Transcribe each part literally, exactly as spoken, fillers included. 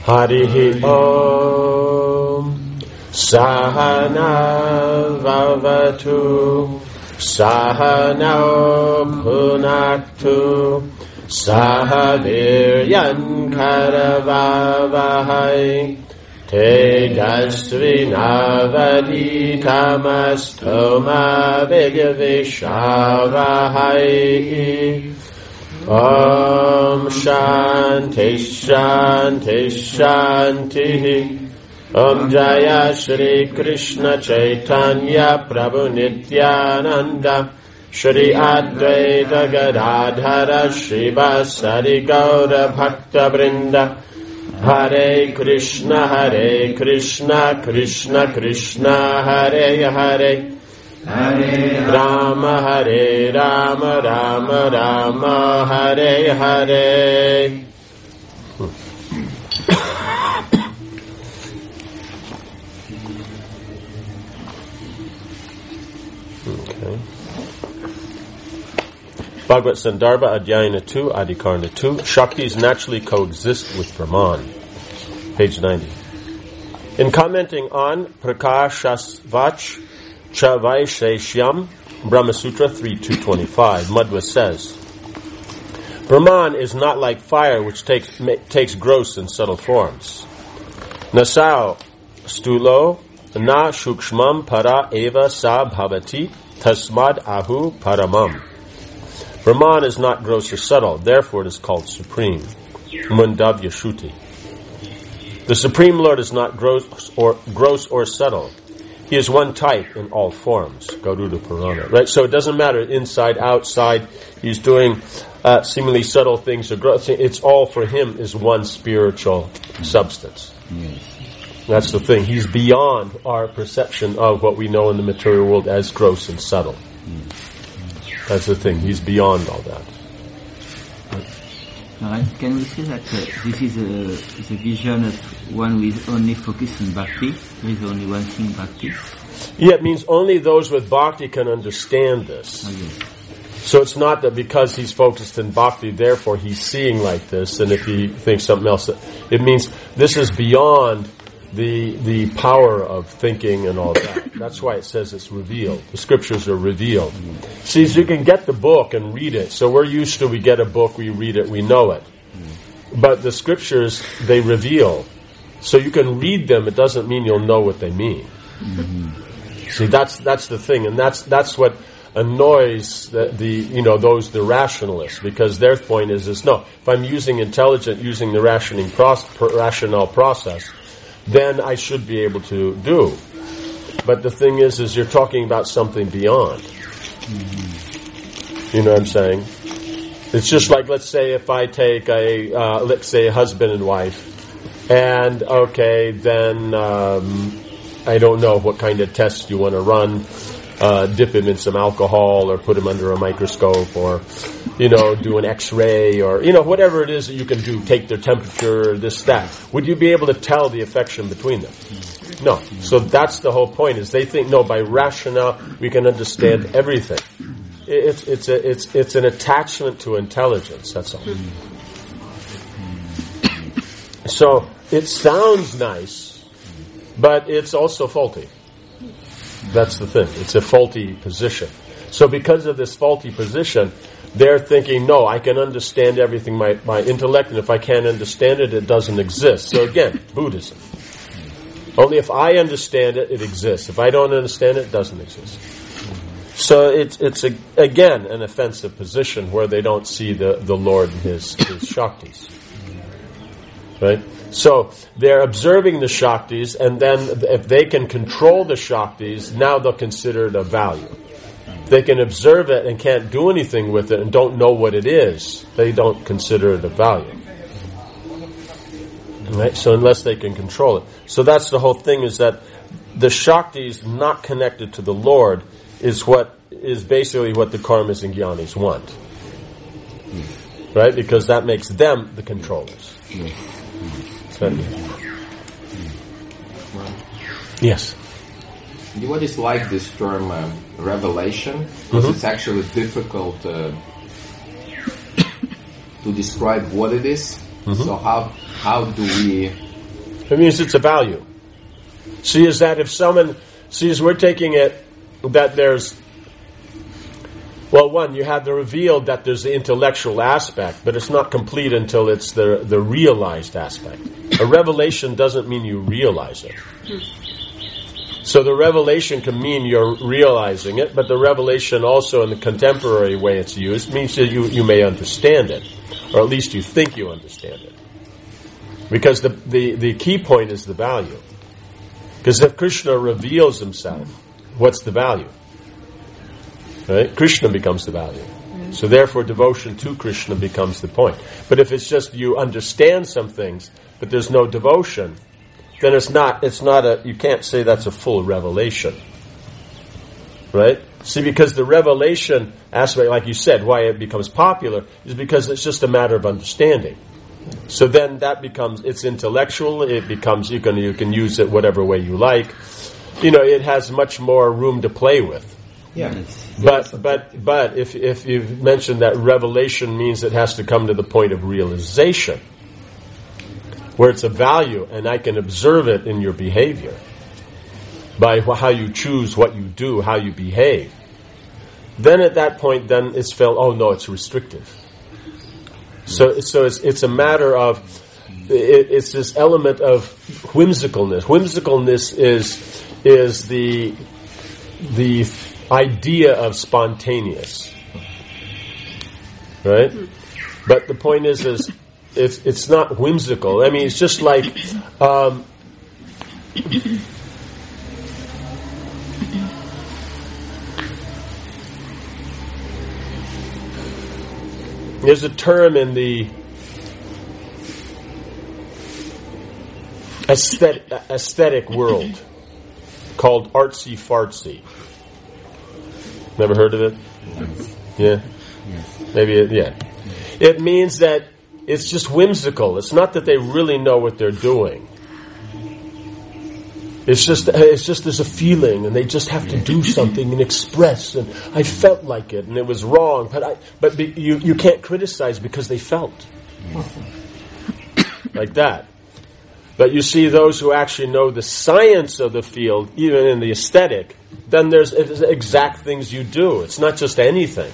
Harihi Om Sahana Vavatu Sahana Bhunaktu Sahaviryan Karavavahai Tejasvinavadhitamastoma Vigavishavahai Om Shanti Shanti Shanti Om Jaya Shri Krishna Chaitanya Prabhu Nityananda Shri Advaita Gadadhara Shrivasari Gaura Bhakta Vrinda Hare Krishna Hare Krishna Krishna Krishna Hare Hare Hare Rama Hare Rama Rama Rama Hare Hare. Okay. Bhagavad Sandarbha Adhyayana two, Adhikarana two. Shaktis naturally coexist with Brahman. Page ninety. In commenting on Prakashasvach Chavaisheshyam, Brahma Sutra three two twenty-five, Madhva says, Brahman is not like fire which takes ma- takes gross and subtle forms. Nasao stulo na shukshmam para eva sa bhavati tasmad ahu paramam. Brahman is not gross or subtle, therefore it is called supreme. Mundavya Shruti. The Supreme Lord is not gross or gross or subtle. He is one type in all forms. Garuda Purana. Right? So it doesn't matter inside, outside. He's doing uh, seemingly subtle things or gross. It's all for him is one spiritual substance. Yes. That's the thing. He's beyond our perception of what we know in the material world as gross and subtle. Yes. That's the thing. He's beyond all that. Uh, can we say that uh, this is a, is a vision of one who is only focused on bhakti? There is only one thing, bhakti? Yeah, it means only those with bhakti can understand this. Oh, yes. So it's not that because he's focused in bhakti, therefore he's seeing like this, and if he thinks something else, it means this is beyond the the power of thinking and all that. That's why it says it's revealed. The scriptures are revealed. Mm. See, so you can get the book and read it. So we're used to, we get a book, we read it, we know it. Mm. But the scriptures, they reveal. So you can read them, it doesn't mean you'll know what they mean. Mm-hmm. See, that's that's the thing, and that's that's what annoys the, the you know those the rationalists, because their point is is no, if I'm using intelligent, using the rationing process, rationale process, then I should be able to do. But the thing is, is you're talking about something beyond. Mm-hmm. You know what I'm saying? It's just like, let's say if I take a, uh, let's say a husband and wife, and okay, then um, I don't know what kind of test you want to run. Uh, dip him in some alcohol, or put him under a microscope, or, you know, do an X-ray, or, you know, whatever it is that you can do, take their temperature, this, that. Would you be able to tell the affection between them? No. So that's the whole point, is they think, no, by rationale, we can understand everything. It's, it's, a, it's, it's an attachment to intelligence, that's all. So, it sounds nice, but it's also faulty. That's the thing. It's a faulty position. So because of this faulty position, they're thinking, no, I can understand everything by my intellect, and if I can't understand it, it doesn't exist. So again, Buddhism. Only if I understand it, it exists. If I don't understand it, it doesn't exist. So it's it's a, again an offensive position where they don't see the, the Lord and His, his Shaktis. Right? So they're observing the Shaktis, and then if they can control the Shaktis, now they'll consider it of value. If they can observe it and can't do anything with it and don't know what it is, they don't consider it of value. Right? So unless they can control it. So that's the whole thing, is that the Shaktis not connected to the Lord is what is basically what the karmas and jnanis want. Right? Because that makes them the controllers. Yes. What is like this term uh, revelation? Because mm-hmm. it's actually difficult uh, to describe what it is. Mm-hmm. So how how do we It means it's a value. See, is that if someone, see, as we're taking it, that there's, well, one, you have the revealed that there's the intellectual aspect, but it's not complete until it's the, the realized aspect. A revelation doesn't mean you realize it. So the revelation can mean you're realizing it, but the revelation also in the contemporary way it's used means that you, you may understand it, or at least you think you understand it. Because the, the, the key point is the value. Because if Krishna reveals himself, what's the value? Right? Krishna becomes the value. So therefore devotion to Krishna becomes the point. But if it's just you understand some things, but there's no devotion, then it's not, it's not a, you can't say that's a full revelation. Right? See, because the revelation aspect, like you said, why it becomes popular is because it's just a matter of understanding. So then that becomes, it's intellectual, it becomes, you can, you can use it whatever way you like. You know, it has much more room to play with. Yeah. But, but, but if, if you've mentioned that revelation means it has to come to the point of realization, where it's a value and I can observe it in your behavior by how you choose what you do, how you behave, then at that point then it's felt, oh no, it's restrictive. So, so it's, it's a matter of, it, it's this element of whimsicalness. Whimsicalness is, is the, the idea of spontaneous. Right? But the point is, is, it's, it's not whimsical. I mean, it's just like, um, there's a term in the aesthetic, aesthetic world called artsy-fartsy. Never heard of it? Yeah? Maybe, it, yeah. It means that it's just whimsical. It's not that they really know what they're doing. It's just, it's just there's a feeling, and they just have to do something and express. And I felt like it, and it was wrong, but I, but be, you you can't criticize because they felt like that. But you see, those who actually know the science of the field, even in the aesthetic, then there's exact things you do. It's not just anything.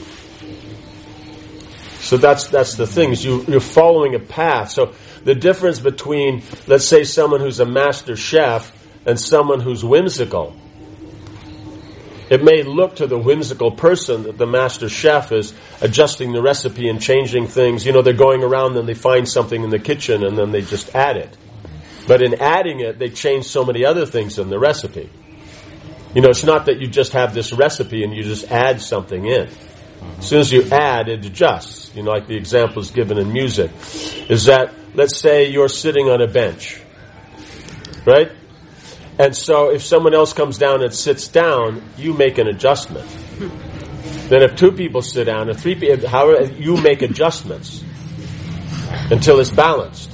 So that's that's the thing. Is you you're following a path. So the difference between, let's say, someone who's a master chef and someone who's whimsical, it may look to the whimsical person that the master chef is adjusting the recipe and changing things. You know, they're going around and they find something in the kitchen and then they just add it. But in adding it, they change so many other things in the recipe. You know, it's not that you just have this recipe and you just add something in. As soon as you add, it adjusts. You know, like the examples given in music. Is that, let's say you're sitting on a bench. Right? And so if someone else comes down and sits down, you make an adjustment. Then if two people sit down, if three people, however, you make adjustments until it's balanced.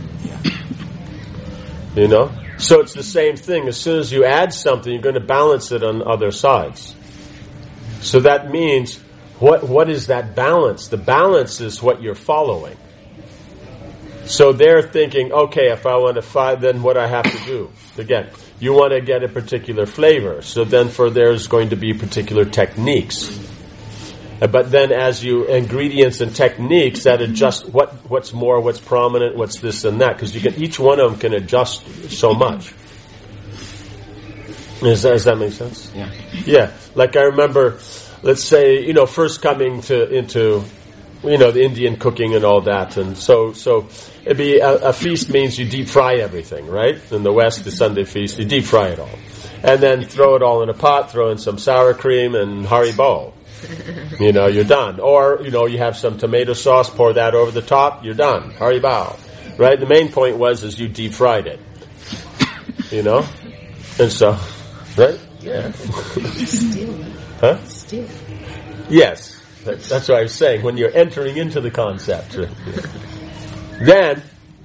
You know? So it's the same thing. As soon as you add something, you're going to balance it on other sides. So that means, what what is that balance? The balance is what you're following. So they're thinking, okay, if I want to find, then what I have to do? Again, you want to get a particular flavor. So then for there's going to be particular techniques. But then as you, ingredients and techniques that adjust what, what's more, what's prominent, what's this and that. Because you can, each one of them can adjust so much. Does that, does that make sense? Yeah. Yeah. Like I remember, let's say, you know, first coming to, into, you know, the Indian cooking and all that. And so, so it'd be, a, a feast means you deep fry everything, right? In the West, the Sunday feast, you deep fry it all. And then throw it all in a pot, throw in some sour cream and Haribo. You know, you're done. Or, you know, you have some tomato sauce, pour that over the top, you're done. Haribo. Right? The main point was, is you deep fried it. You know? And so, right? Yeah. Still. Huh? Still. Yes. That's what I was saying. When you're entering into the concept. Then,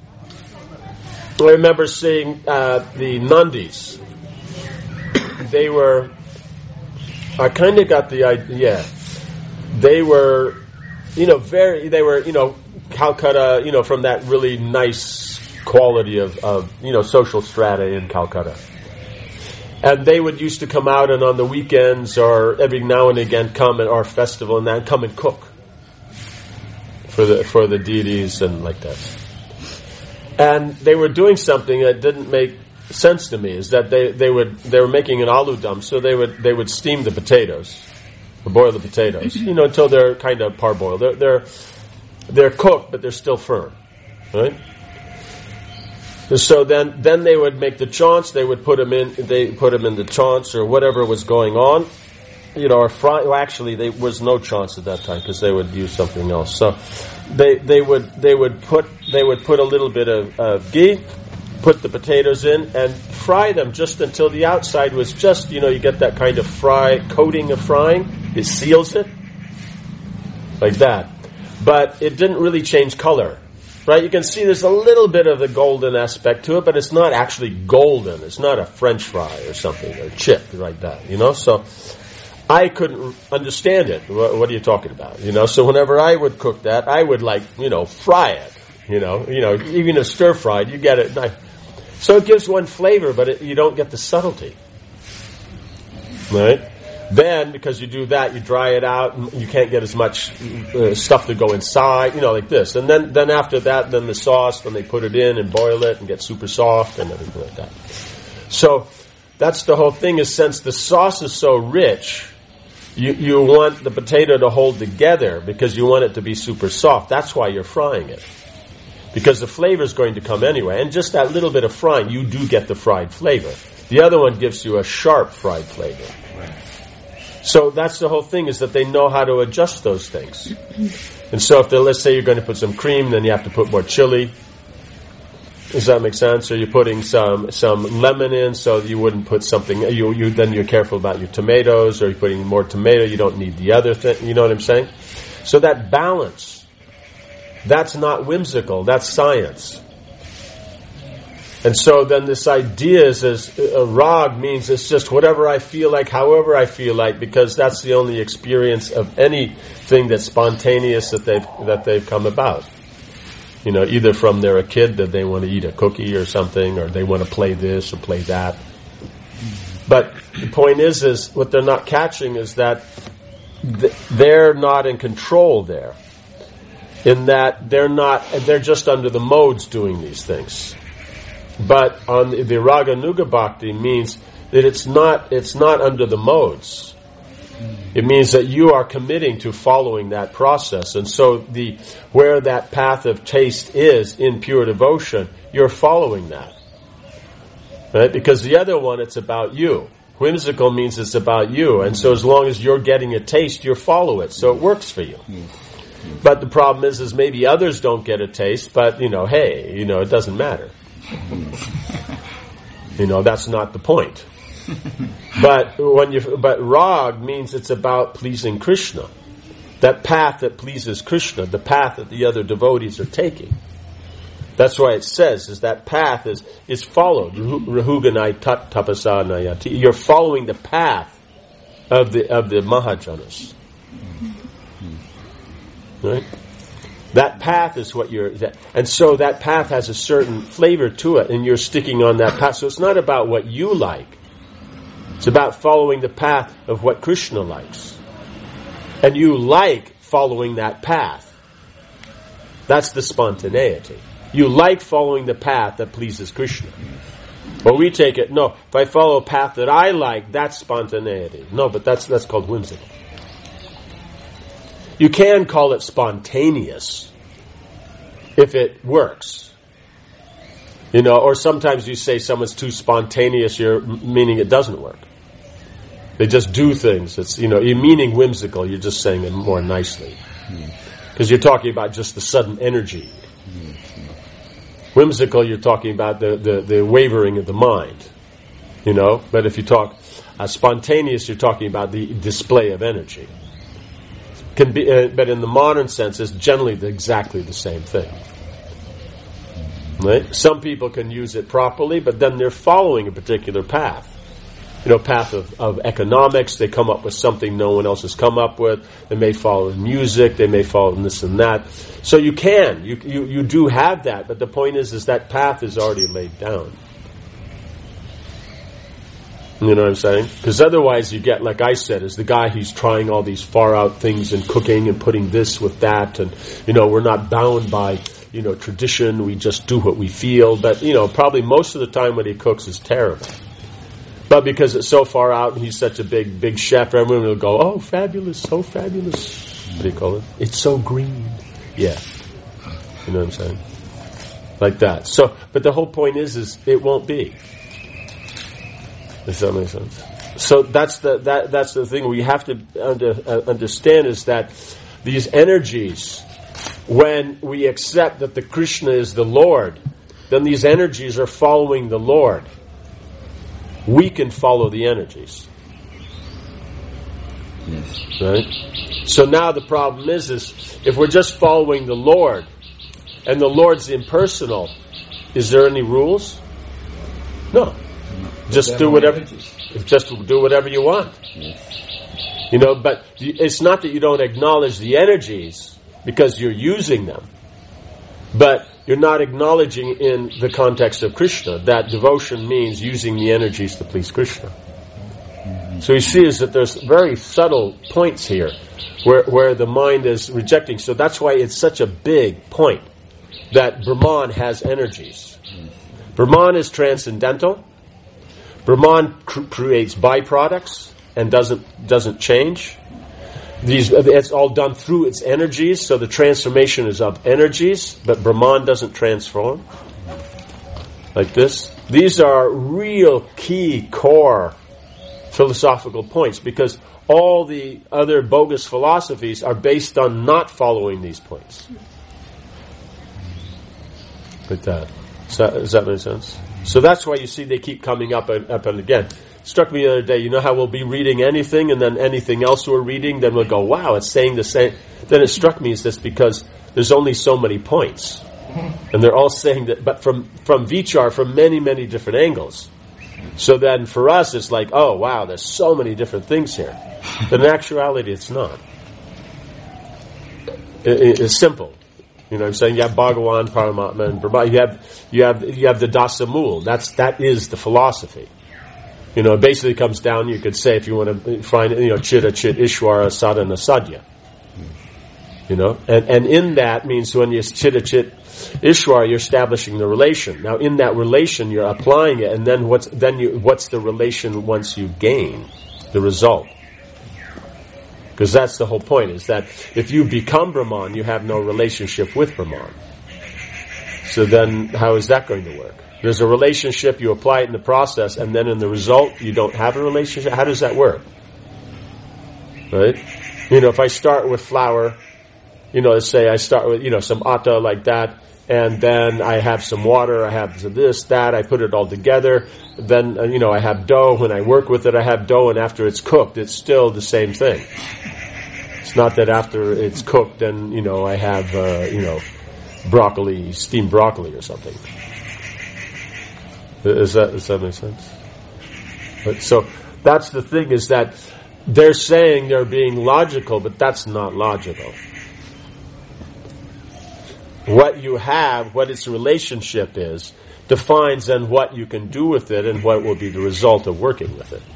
I remember seeing uh, the Nandis. They were, I kind of got the idea, they were, you know, very, they were, you know, Calcutta, you know, from that really nice quality of, of, you know, social strata in Calcutta. And they would used to come out and on the weekends or every now and again come at our festival and then come and cook for the for the deities and like that. And they were doing something that didn't make sense to me, is that they, they would they were making an aloo dum, so they would they would steam the potatoes or boil the potatoes, you know, until they're kind of parboiled. They're they're they're cooked, but they're still firm, right? So then, then they would make the chaunts. They would put them in. They put them in the chaunts or whatever was going on, you know. Or fry. Well, actually, there was no chaunts at that time because they would use something else. So they they would they would put they would put a little bit of, of ghee, put the potatoes in, and fry them just until the outside was just, you know, you get that kind of fry coating of frying. It seals it like that, but it didn't really change color. Right, you can see there's a little bit of the golden aspect to it, but it's not actually golden. It's not a French fry or something, or chip like that, you know. So I couldn't understand it. What, what are you talking about, you know? So whenever I would cook that, I would like, you know, fry it, you know, you know, even a stir fried, you get it. So it gives one flavor, but it, you don't get the subtlety, right? Then, because you do that, you dry it out, and you can't get as much uh, stuff to go inside, you know, like this. And then, then after that, then the sauce, then they put it in and boil it and get super soft and everything like that. So, that's the whole thing, is since the sauce is so rich, you, you want the potato to hold together because you want it to be super soft. That's why you're frying it. Because the flavor is going to come anyway. And just that little bit of frying, you do get the fried flavor. The other one gives you a sharp fried flavor. So that's the whole thing, is that they know how to adjust those things. And so if they, let's say you're going to put some cream, then you have to put more chili. Does that make sense? Or you're putting some some lemon in, so you wouldn't put something. You you then you're careful about your tomatoes. Or you're putting more tomato, you don't need the other thing. You know what I'm saying? So that balance, that's not whimsical. That's science. And so then this idea is, is uh, rag means it's just whatever I feel like, however I feel like, because that's the only experience of anything that's spontaneous that they've that they've come about. You know, either from they're a kid that they want to eat a cookie or something, or they want to play this or play that. But the point is, is what they're not catching is that th- they're not in control there. In that they're not, they're just under the modes doing these things. But on the, the Raganuga Bhakti means that it's not it's not under the modes. It means that you are committing to following that process. And so the where that path of taste is in pure devotion, you're following that. Right? Because the other one, it's about you. Whimsical means it's about you. And so as long as you're getting a taste, you follow it. So it works for you. But the problem is, is maybe others don't get a taste, but, you know, hey, you know, it doesn't matter. You know, that's not the point. But when you, but rag means it's about pleasing Krishna. That path that pleases Krishna, the path that the other devotees are taking. That's why it says, is that path is, is followed. Rahuganai tat tapasa nayati. You're following the path of the, of the Mahajanas. Right? That path is what you're, that, and so that path has a certain flavor to it, and you're sticking on that path. So it's not about what you like. It's about following the path of what Krishna likes. And you like following that path. That's the spontaneity. You like following the path that pleases Krishna. Well, we take it, no, if I follow a path that I like, that's spontaneity. No, but that's that's called whimsical. You can call it spontaneous if it works. You know, or sometimes you say someone's too spontaneous, you're meaning it doesn't work. They just do things. It's, you know, you're meaning whimsical, you're just saying it more nicely. Because you're talking about just the sudden energy. Whimsical, you're talking about the, the, the wavering of the mind. You know, but if you talk uh, spontaneous, you're talking about the display of energy. Can be, uh, but in the modern sense, it's generally the, exactly the same thing. Right? Some people can use it properly, but then they're following a particular path. you know, path of, of economics. They come up with something no one else has come up with. They may follow in music. They may follow in this and that. So you can, you you, you do have that. But the point is, is that path is already laid down. You know what I'm saying? Because otherwise you get, like I said, is the guy who's trying all these far out things and cooking and putting this with that, and, you know, we're not bound by, you know, tradition, we just do what we feel. But, you know, probably most of the time when he cooks is terrible. But because it's so far out and he's such a big, big chef, everyone will go, oh, fabulous, so fabulous. What do you call it? It's so green. Yeah. You know what I'm saying? Like that. So, but the whole point is, is it won't be. Does that make sense? So that's the that that's the thing we have to under, uh, understand is that these energies, when we accept that the Krishna is the Lord, then these energies are following the Lord. We can follow the energies. Yes. Right? So now the problem is, is if we're just following the Lord, and the Lord's impersonal, is there any rules? No. Just do whatever. Just do whatever you want. Yes. You know, but it's not that you don't acknowledge the energies because you're using them, but you're not acknowledging in the context of Krishna that devotion means using the energies to please Krishna. Mm-hmm. So you see is that there's very subtle points here where where the mind is rejecting. So that's why it's such a big point that Brahman has energies. Mm-hmm. Brahman is transcendental. Brahman cr- creates byproducts and doesn't doesn't change. These it's all done through its energies, so the transformation is of energies, but Brahman doesn't transform. Like this. These are real key core philosophical points because all the other bogus philosophies are based on not following these points. Like that. Does that, does that make sense? So that's why you see they keep coming up and up and again. It struck me the other day, you know how we'll be reading anything and then anything else we're reading, then we'll go, wow, it's saying the same. Then it struck me as this because there's only so many points. And they're all saying that, but from, from Vichar, from many, many different angles. So then for us, it's like, oh, wow, there's so many different things here. But in actuality, it's not. It, it, it's simple. You know what I'm saying? You have Bhagavan, Paramatma, and Brahma. You have, you have, you have the Dasamul. That's, that is the philosophy. You know, it basically comes down, you could say, if you want to find, you know, Chitta, Chit, Ishvara, Sadhana, Sadhya. You know? And, and in that means when you Chitta, Chit, Ishvara, you're establishing the relation. Now, in that relation, you're applying it, and then what's, then you, what's the relation once you gain the result? Because that's the whole point, is that if you become Brahman, you have no relationship with Brahman. So then, how is that going to work? There's a relationship, you apply it in the process, and then in the result, you don't have a relationship? How does that work? Right? You know, if I start with flour, you know, let's say I start with, you know, some atta like that, and then I have some water, I have this, that, I put it all together, then, uh, you know, I have dough. When I work with it, I have dough, and after it's cooked, it's still the same thing. It's not that after it's cooked, then, you know, I have, uh, you know, broccoli, steamed broccoli or something. Is that, does that make sense? But so, that's the thing, is that they're saying they're being logical, but that's not logical. What you have, what its relationship is, defines then what you can do with it and what will be the result of working with it.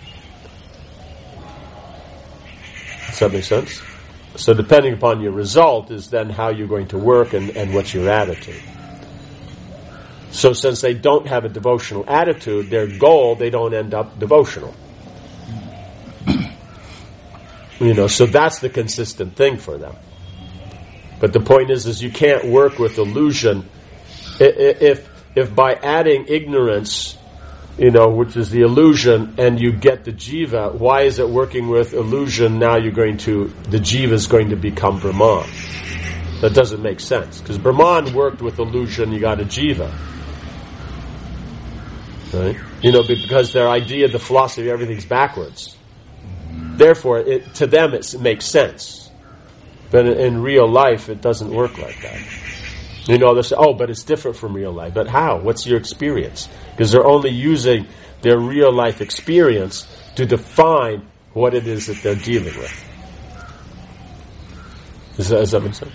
Does that make sense? So depending upon your result is then how you're going to work and, and what's your attitude. So since they don't have a devotional attitude, their goal, they don't end up devotional. You know, so that's the consistent thing for them. But the point is, is you can't work with illusion. If if by adding ignorance, you know, which is the illusion, and you get the jiva, why is it working with illusion? Now you're going to, the jiva is going to become Brahman. That doesn't make sense. Because Brahman worked with illusion, you got a jiva. Right? You know, because their idea, the philosophy, everything's backwards. Therefore, it, to them it makes sense. But in real life, it doesn't work like that. You know, they say, oh, but it's different from real life. But how? What's your experience? Because they're only using their real life experience to define what it is that they're dealing with. Does that, does that make sense?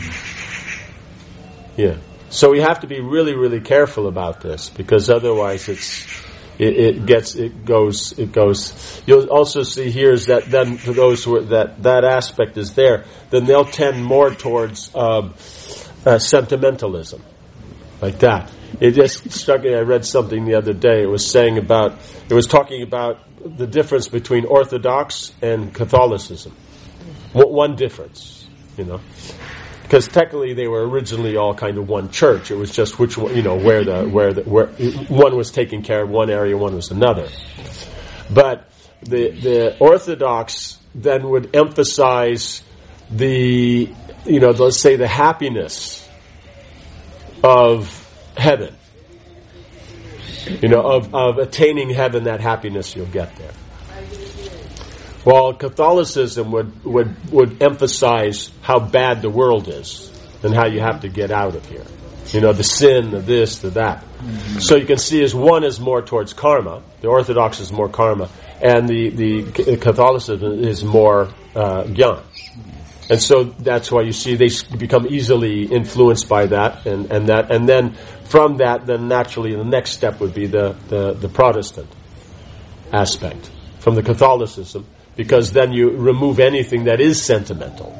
Yeah. So we have to be really, really careful about this, because otherwise it's it, it gets it goes it goes. You'll also see here is that then for those who are, that that aspect is there, then they'll tend more towards um, uh, sentimentalism, like that. It just struck me. I read something the other day. It was saying about it was talking about the difference between Orthodox and Catholicism. One difference, you know. Because technically they were originally all kind of one church. It was just which one, you know, where the where the where one was taking care of one area, one was another. But the the Orthodox then would emphasize the, you know, let's say the happiness of heaven. You know, of of attaining heaven, that happiness you'll get there. While Catholicism would, would, would emphasize how bad the world is and how you have to get out of here. You know, the sin, the this, the that. Mm-hmm. So you can see as one is more towards karma, the Orthodox is more karma, and the, the Catholicism is more uh, jnana. And so that's why you see they become easily influenced by that, and, and that, and then from that, then naturally the next step would be the, the, the Protestant aspect from the Catholicism. Because then you remove anything that is sentimental.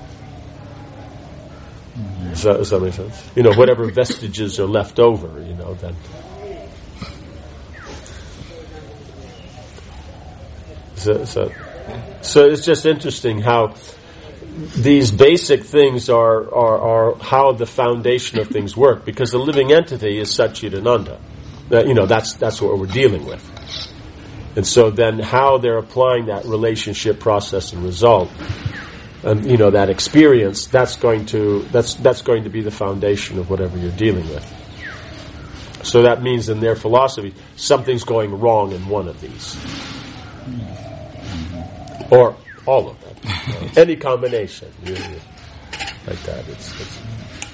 Mm-hmm. Does, that, does that make sense? You know, whatever vestiges are left over, you know, then. So, so, so it's just interesting how these basic things are, are, are how the foundation of things work. Because the living entity is Satchidananda. That, you know, that's that's what we're dealing with. And so then how they're applying that relationship, process, and result, and you know, that experience, that's going to that's that's going to be the foundation of whatever you're dealing with. So that means in their philosophy, something's going wrong in one of these. Or all of them. You know, any combination. You know, like that. It's, it's,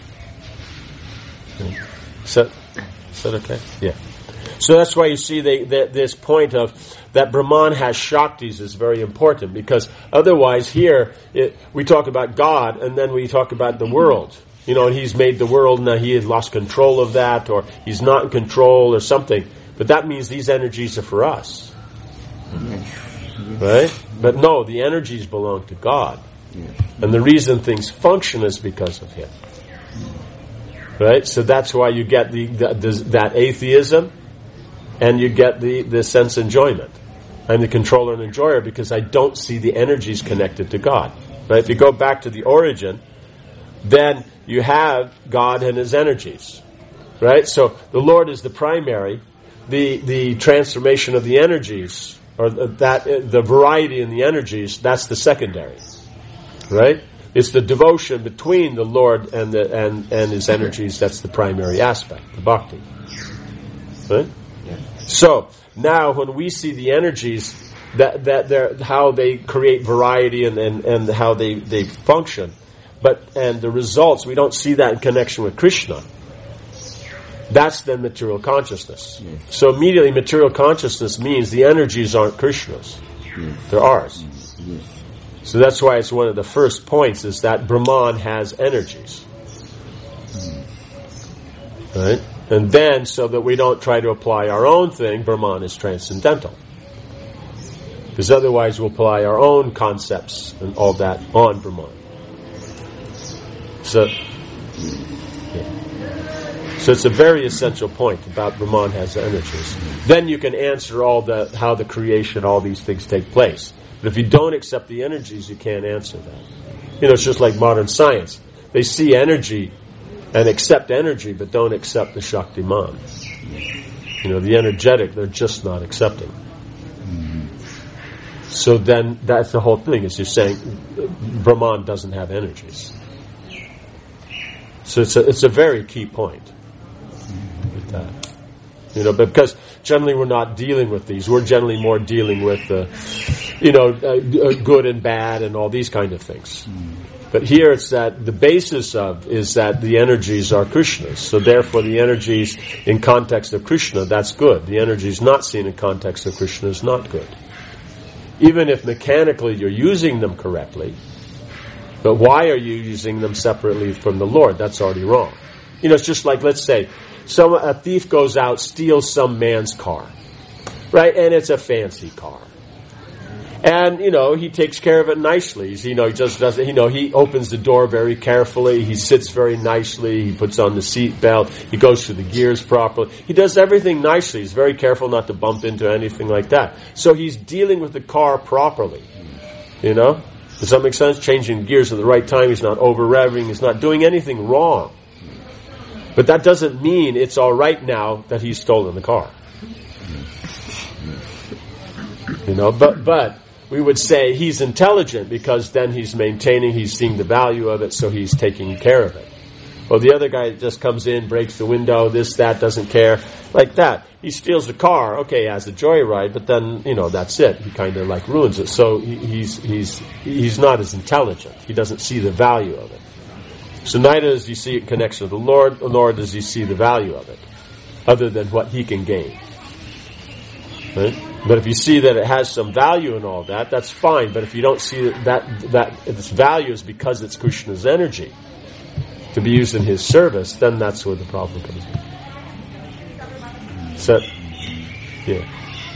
is, that, is that okay? Yeah. So that's why you see they, they, this point of that Brahman has Shaktis is very important, because otherwise here it, we talk about God and then we talk about the world. You know, and he's made the world, now he has lost control of that, or he's not in control or something. But that means these energies are for us. Right? But no, the energies belong to God. And the reason things function is because of him. Right? So that's why you get the, the, the that atheism. And you get the, the sense enjoyment. I'm the controller and enjoyer because I don't see the energies connected to God. Right? If you go back to the origin, then you have God and his energies. Right? So the Lord is the primary. The the transformation of the energies, or that the variety in the energies, that's the secondary. Right? It's the devotion between the Lord and the and, and his energies that's the primary aspect, the bhakti. Right? So now, when we see the energies, that that they're how they create variety and, and, and how they, they function, but and the results, we don't see that in connection with Krishna. That's then material consciousness. Yes. So immediately, material consciousness means the energies aren't Krishna's; yes. They're ours. Yes. So that's why it's one of the first points is that Brahman has energies, right? And then, so that we don't try to apply our own thing, Brahman is transcendental. Because otherwise we'll apply our own concepts and all that on Brahman. So, yeah. So it's a very essential point about Brahman has energies. Then you can answer all the how the creation, all these things take place. But if you don't accept the energies, you can't answer that. You know, it's just like modern science. They see energy and accept energy, but don't accept the Shaktiman. You know, the energetic, they're just not accepting. Mm-hmm. So then, that's the whole thing, is you're saying Brahman doesn't have energies. So it's a, it's a very key point with that. You know, because generally we're not dealing with these. We're generally more dealing with, uh, you know, uh, good and bad and all these kind of things. Mm-hmm. But here it's that the basis of is that the energies are Krishna's. So therefore the energies in context of Krishna, that's good. The energies not seen in context of Krishna is not good. Even if mechanically you're using them correctly, but why are you using them separately from the Lord? That's already wrong. You know, it's just like, let's say, some a thief goes out, steals some man's car, right? And it's a fancy car. And, you know, he takes care of it nicely. He's, you know, he just doesn't, you know, he opens the door very carefully. He sits very nicely. He puts on the seat belt. He goes through the gears properly. He does everything nicely. He's very careful not to bump into anything like that. So he's dealing with the car properly. You know? Does that make sense? Changing gears at the right time. He's not over-revving. He's not doing anything wrong. But that doesn't mean it's all right now that he's stolen the car. You know, but, but, we would say he's intelligent because then he's maintaining, he's seeing the value of it, so he's taking care of it. Well, the other guy just comes in, breaks the window, this, that, doesn't care, like that. He steals the car, okay, he has a joyride, but then, you know, that's it. He kind of like ruins it. So he, he's he's he's not as intelligent. He doesn't see the value of it. So neither does he see it in connection to the Lord, nor does he see the value of it, other than what he can gain. Right? But if you see that it has some value in all that, that's fine. But if you don't see that that, that its value is because it's Krishna's energy to be used in his service, then that's where the problem comes in. So, yeah.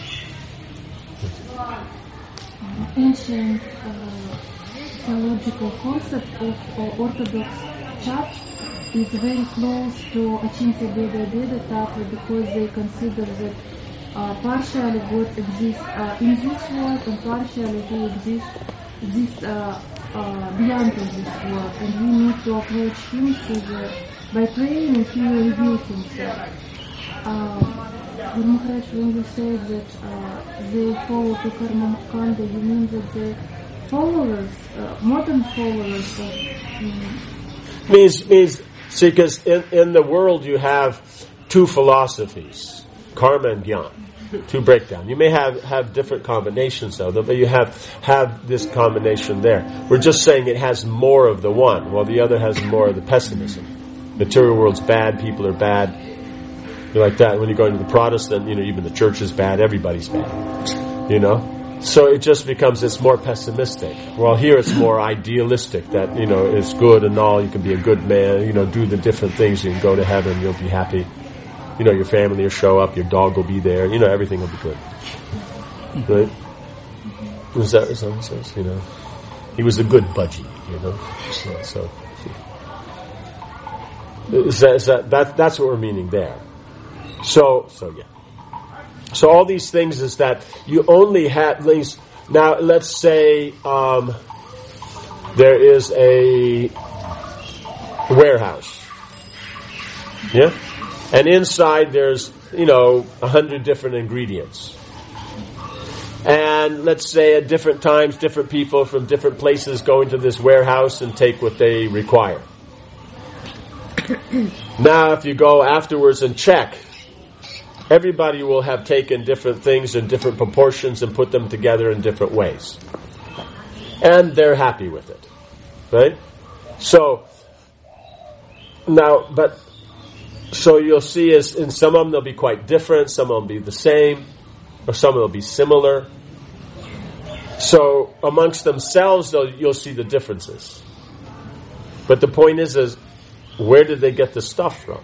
Ancient uh, theological concept of uh, Orthodox Church is very close to Achintya Bheda Bheda Tattva because they consider that Uh, partially God exists uh, in this world and partially He exists, exists uh, uh, beyond of this world, and we need to approach Him through the, by praying and He will reveal Himself. Uh, Guru Maharaj, when you say that uh, they follow to Karma Kanda, you mean that the followers, uh, modern followers of um, means means see, because in, in the world you have two philosophies, karma and jnana. To break down. You may have, have different combinations of them, but you have, have this combination there. We're just saying it has more of the one, while the other has more of the pessimism. Material world's bad, people are bad. You're like that. When you go into the Protestant, you know, even the church is bad, everybody's bad. You know? So it just becomes, it's more pessimistic. While here it's more idealistic, that, you know, it's good and all, you can be a good man, you know, do the different things, you can go to heaven, you'll be happy. You know, your family will show up, your dog will be there, you know, everything will be good. Right? Is that what it says? You know, he was a good budgie, you know. So, so is that, is that, that that's what we're meaning there. So, so yeah. So all these things is that you only have these. Now, let's say um, there is a warehouse. Yeah. And inside there's, you know, a hundred different ingredients. And let's say at different times, different people from different places go into this warehouse and take what they require. Now, if you go afterwards and check, everybody will have taken different things in different proportions and put them together in different ways. And they're happy with it. Right? So, now, but... So you'll see as in some of them they'll be quite different, some of them will be the same, or some of them will be similar. So amongst themselves though, you'll see the differences. But the point is, is where did they get the stuff from?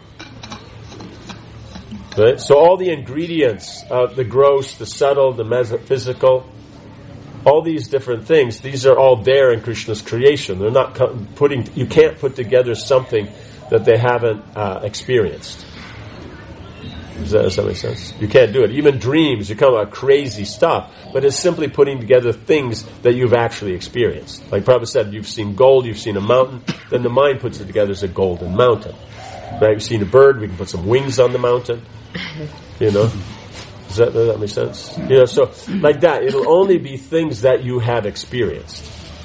Right? So all the ingredients, uh, the gross, the subtle, the metaphysical, all these different things, these are all there in Krishna's creation. They're not putting, you can't put together something that they haven't uh, experienced. Does that, does that make sense? You can't do it. Even dreams, you come up with crazy stuff, but it's simply putting together things that you've actually experienced. Like Prabhupada said, you've seen gold, you've seen a mountain, then the mind puts it together as a golden mountain. Right? You've seen a bird, we can put some wings on the mountain. You know? Does that, does that make sense? You know, so like that, it'll only be things that you have experienced.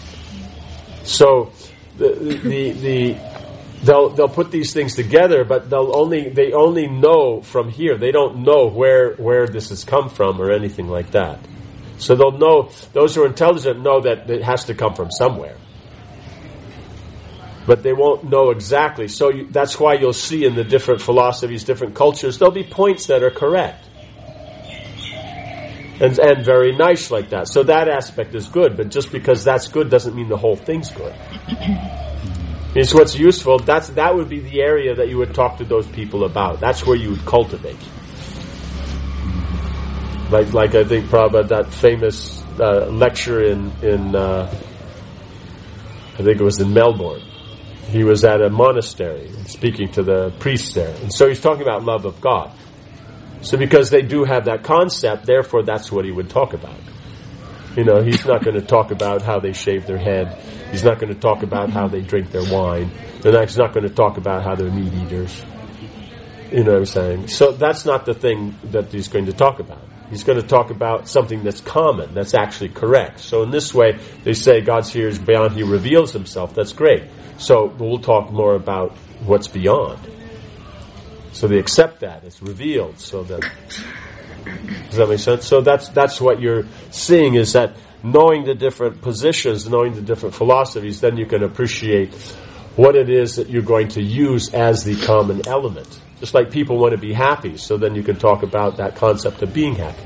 So the the the They'll they'll put these things together, but they'll only they only know from here. They don't know where where this has come from or anything like that. So they'll know, those who are intelligent know that it has to come from somewhere. but they won't know exactly. So you, that's why you'll see in the different philosophies, different cultures, there'll be points that are correct. And, and very nice like that. So that aspect is good, but just because that's good doesn't mean the whole thing's good. It's what's useful. That's that would be the area that you would talk to those people about. That's where you would cultivate. Like, like I think Prabhupada, that famous uh, lecture in in uh, I think it was in Melbourne. He was at a monastery and speaking to the priest there, and so he's talking about love of God. So because they do have that concept, therefore that's what he would talk about. You know, he's not going to talk about how they shave their head. He's not going to talk about how they drink their wine. And he's not going to talk about how they're meat eaters. You know what I'm saying? So that's not the thing that he's going to talk about. He's going to talk about something that's common, that's actually correct. So in this way, they say God's here is beyond, He reveals Himself. That's great. So we'll talk more about what's beyond. So they accept that. It's revealed. So that, does that make sense? So that's that's what you're seeing, is that knowing the different positions, knowing the different philosophies, then you can appreciate what it is that you're going to use as the common element. Just like people want to be happy, so then you can talk about that concept of being happy.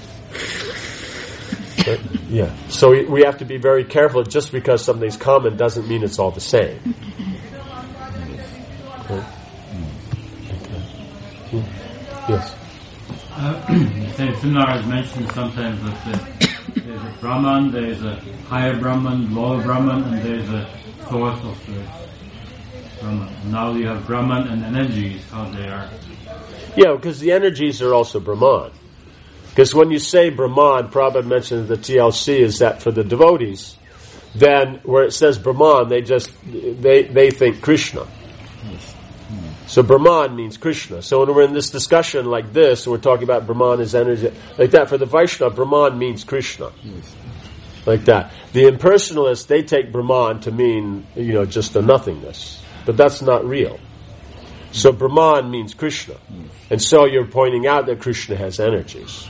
But, yeah. So we, we have to be very careful. Just because something's common doesn't mean it's all the same. Okay. Yes. Uh, the seminar has mentioned sometimes that uh, there's a Brahman, there's a higher Brahman, lower Brahman, and there's a source of the Brahman. Now you have Brahman and energies, how they are. Yeah, because the energies are also Brahman. Because when you say Brahman, Prabhupada mentioned the T L C is that for the devotees, then where it says Brahman, they just they they think Krishna. So Brahman means Krishna. So when we're in this discussion like this, we're talking about Brahman as energy, like that. For the Vaishnava, Brahman means Krishna. Yes. Like that. The impersonalists, they take Brahman to mean, you know, just a nothingness. But that's not real. So Brahman means Krishna. Yes. And so you're pointing out that Krishna has energies.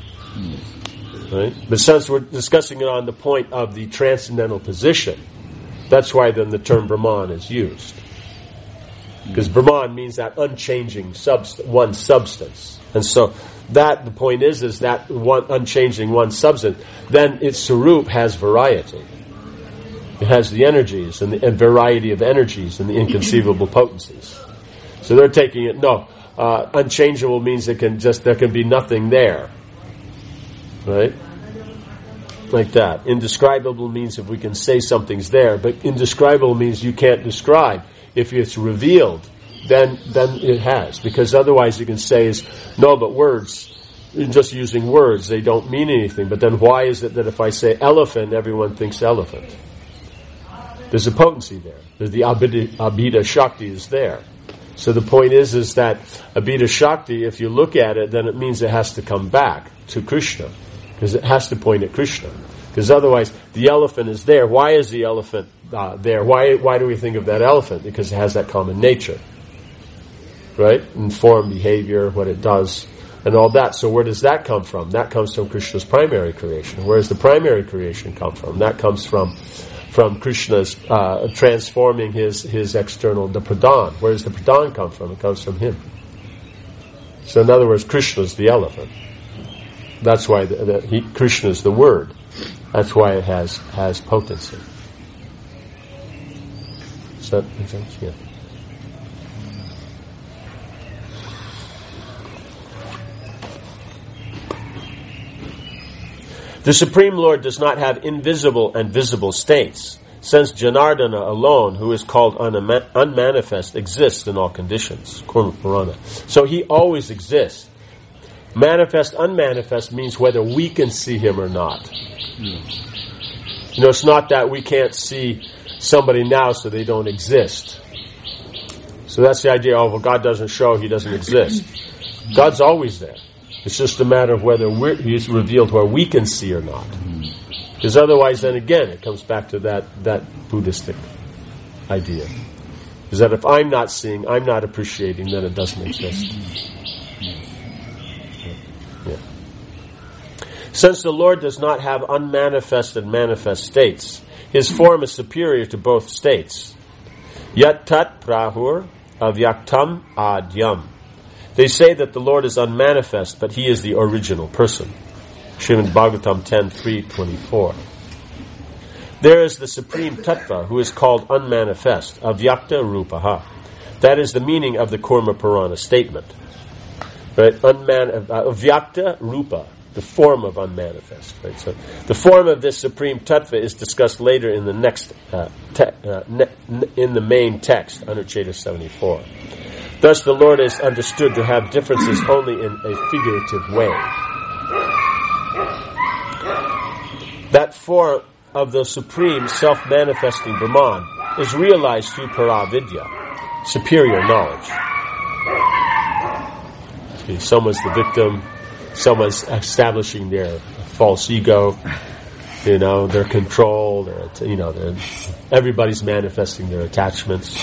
Yes. Right? But since we're discussing it on the point of the transcendental position, that's why then the term Brahman is used. Because Brahman means that unchanging substance, one substance. And so that, the point is, is that one unchanging one substance, then its Sarup has variety. It has the energies and the and variety of energies and the inconceivable potencies. So they're taking it, no, uh, unchangeable means it can just, there can be nothing there. Right? Like that. Indescribable means if we can say something's there, but indescribable means you can't describe. If it's revealed, then then it has. Because otherwise you can say is, no, but words, just using words, they don't mean anything. But then why is it that if I say elephant, everyone thinks elephant? There's a potency there. There's the Abhida, Abhida Shakti is there. So the point is, is that Abhida Shakti, if you look at it, then it means it has to come back to Krishna. Because it has to point at Krishna. Because otherwise, the elephant is there. Why is the elephant uh, there? Why why do we think of that elephant? Because it has that common nature. Right? In form, behavior, what it does, and all that. So where does that come from? That comes from Krishna's primary creation. Where does the primary creation come from? That comes from from Krishna's uh, transforming his, his external, the pradhan. Where does the pradhan come from? It comes from him. So in other words, Krishna's the elephant. That's why the, the, he, Krishna's the word. That's why it has has potency. Does that make sense? Yeah. The Supreme Lord does not have invisible and visible states, since Janardana alone, who is called unma- unmanifest, exists in all conditions. Kurma Purana. So he always exists. Manifest, unmanifest means whether we can see him or not. You know, it's not that we can't see somebody now so they don't exist. So that's the idea of, well, God doesn't show, he doesn't exist. God's always there. It's just a matter of whether we're, he's revealed where we can see or not. Because otherwise, then again, it comes back to that, that Buddhistic idea. Is that if I'm not seeing, I'm not appreciating, then it doesn't exist. Yeah. Since the Lord does not have unmanifest and manifest states, his form is superior to both states. Yat tat prahur avyaktam adyam. They say that the Lord is unmanifest, but He is the original person. Srimad Bhagavatam ten three twenty-four. There is the Supreme Tattva who is called unmanifest, avyakta rupaha. That is the meaning of the Kurma Purana statement. Right? Unman, uh, avyakta rupa, the form of unmanifest. Right? So the form of this Supreme Tattva is discussed later in the next, uh, te- uh, ne- in the main text, Anucheta seventy-four. Thus the Lord is understood to have differences only in a figurative way. That form of the supreme self-manifesting Brahman is realized through Paravidya, superior knowledge. See, someone's the victim, someone's establishing their false ego, you know, their control, their, you know, their, everybody's manifesting their attachments.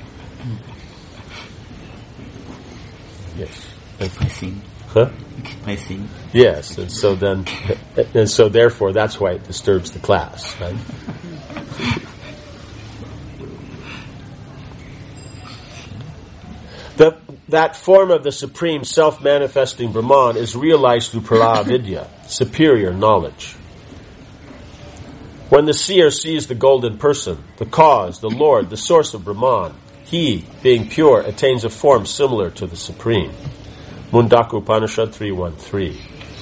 Yes. Expressing. Huh? Expressing. Yes, and so then, and so therefore, that's why it disturbs the class, right? The, that form of the supreme self-manifesting Brahman is realized through Paravidya, superior knowledge. When the seer sees the golden person, the cause, the Lord, the source of Brahman, he, being pure, attains a form similar to the supreme. Mundaka Upanishad three one three.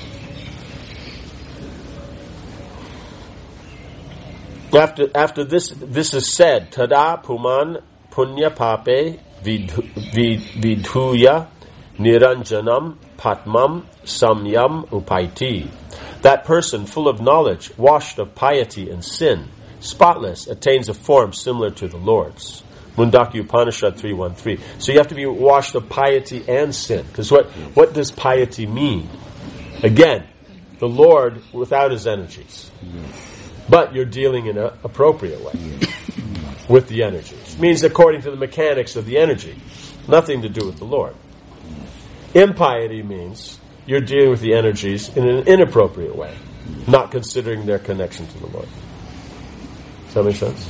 After after this this is said, Tada Puman Punya Pape Vidhuya Niranjanam Patmam Samyam Upaiti. That person, full of knowledge, washed of piety and sin, spotless, attains a form similar to the Lord's. Mundaka Upanishad three one three. So you have to be washed of piety and sin. Because what, what does piety mean? Again, the Lord without His energies. But you're dealing in an appropriate way with the energies. It means according to the mechanics of the energy. Nothing to do with the Lord. Impiety means you're dealing with the energies in an inappropriate way, not considering their connection to the Lord. Does that make sense?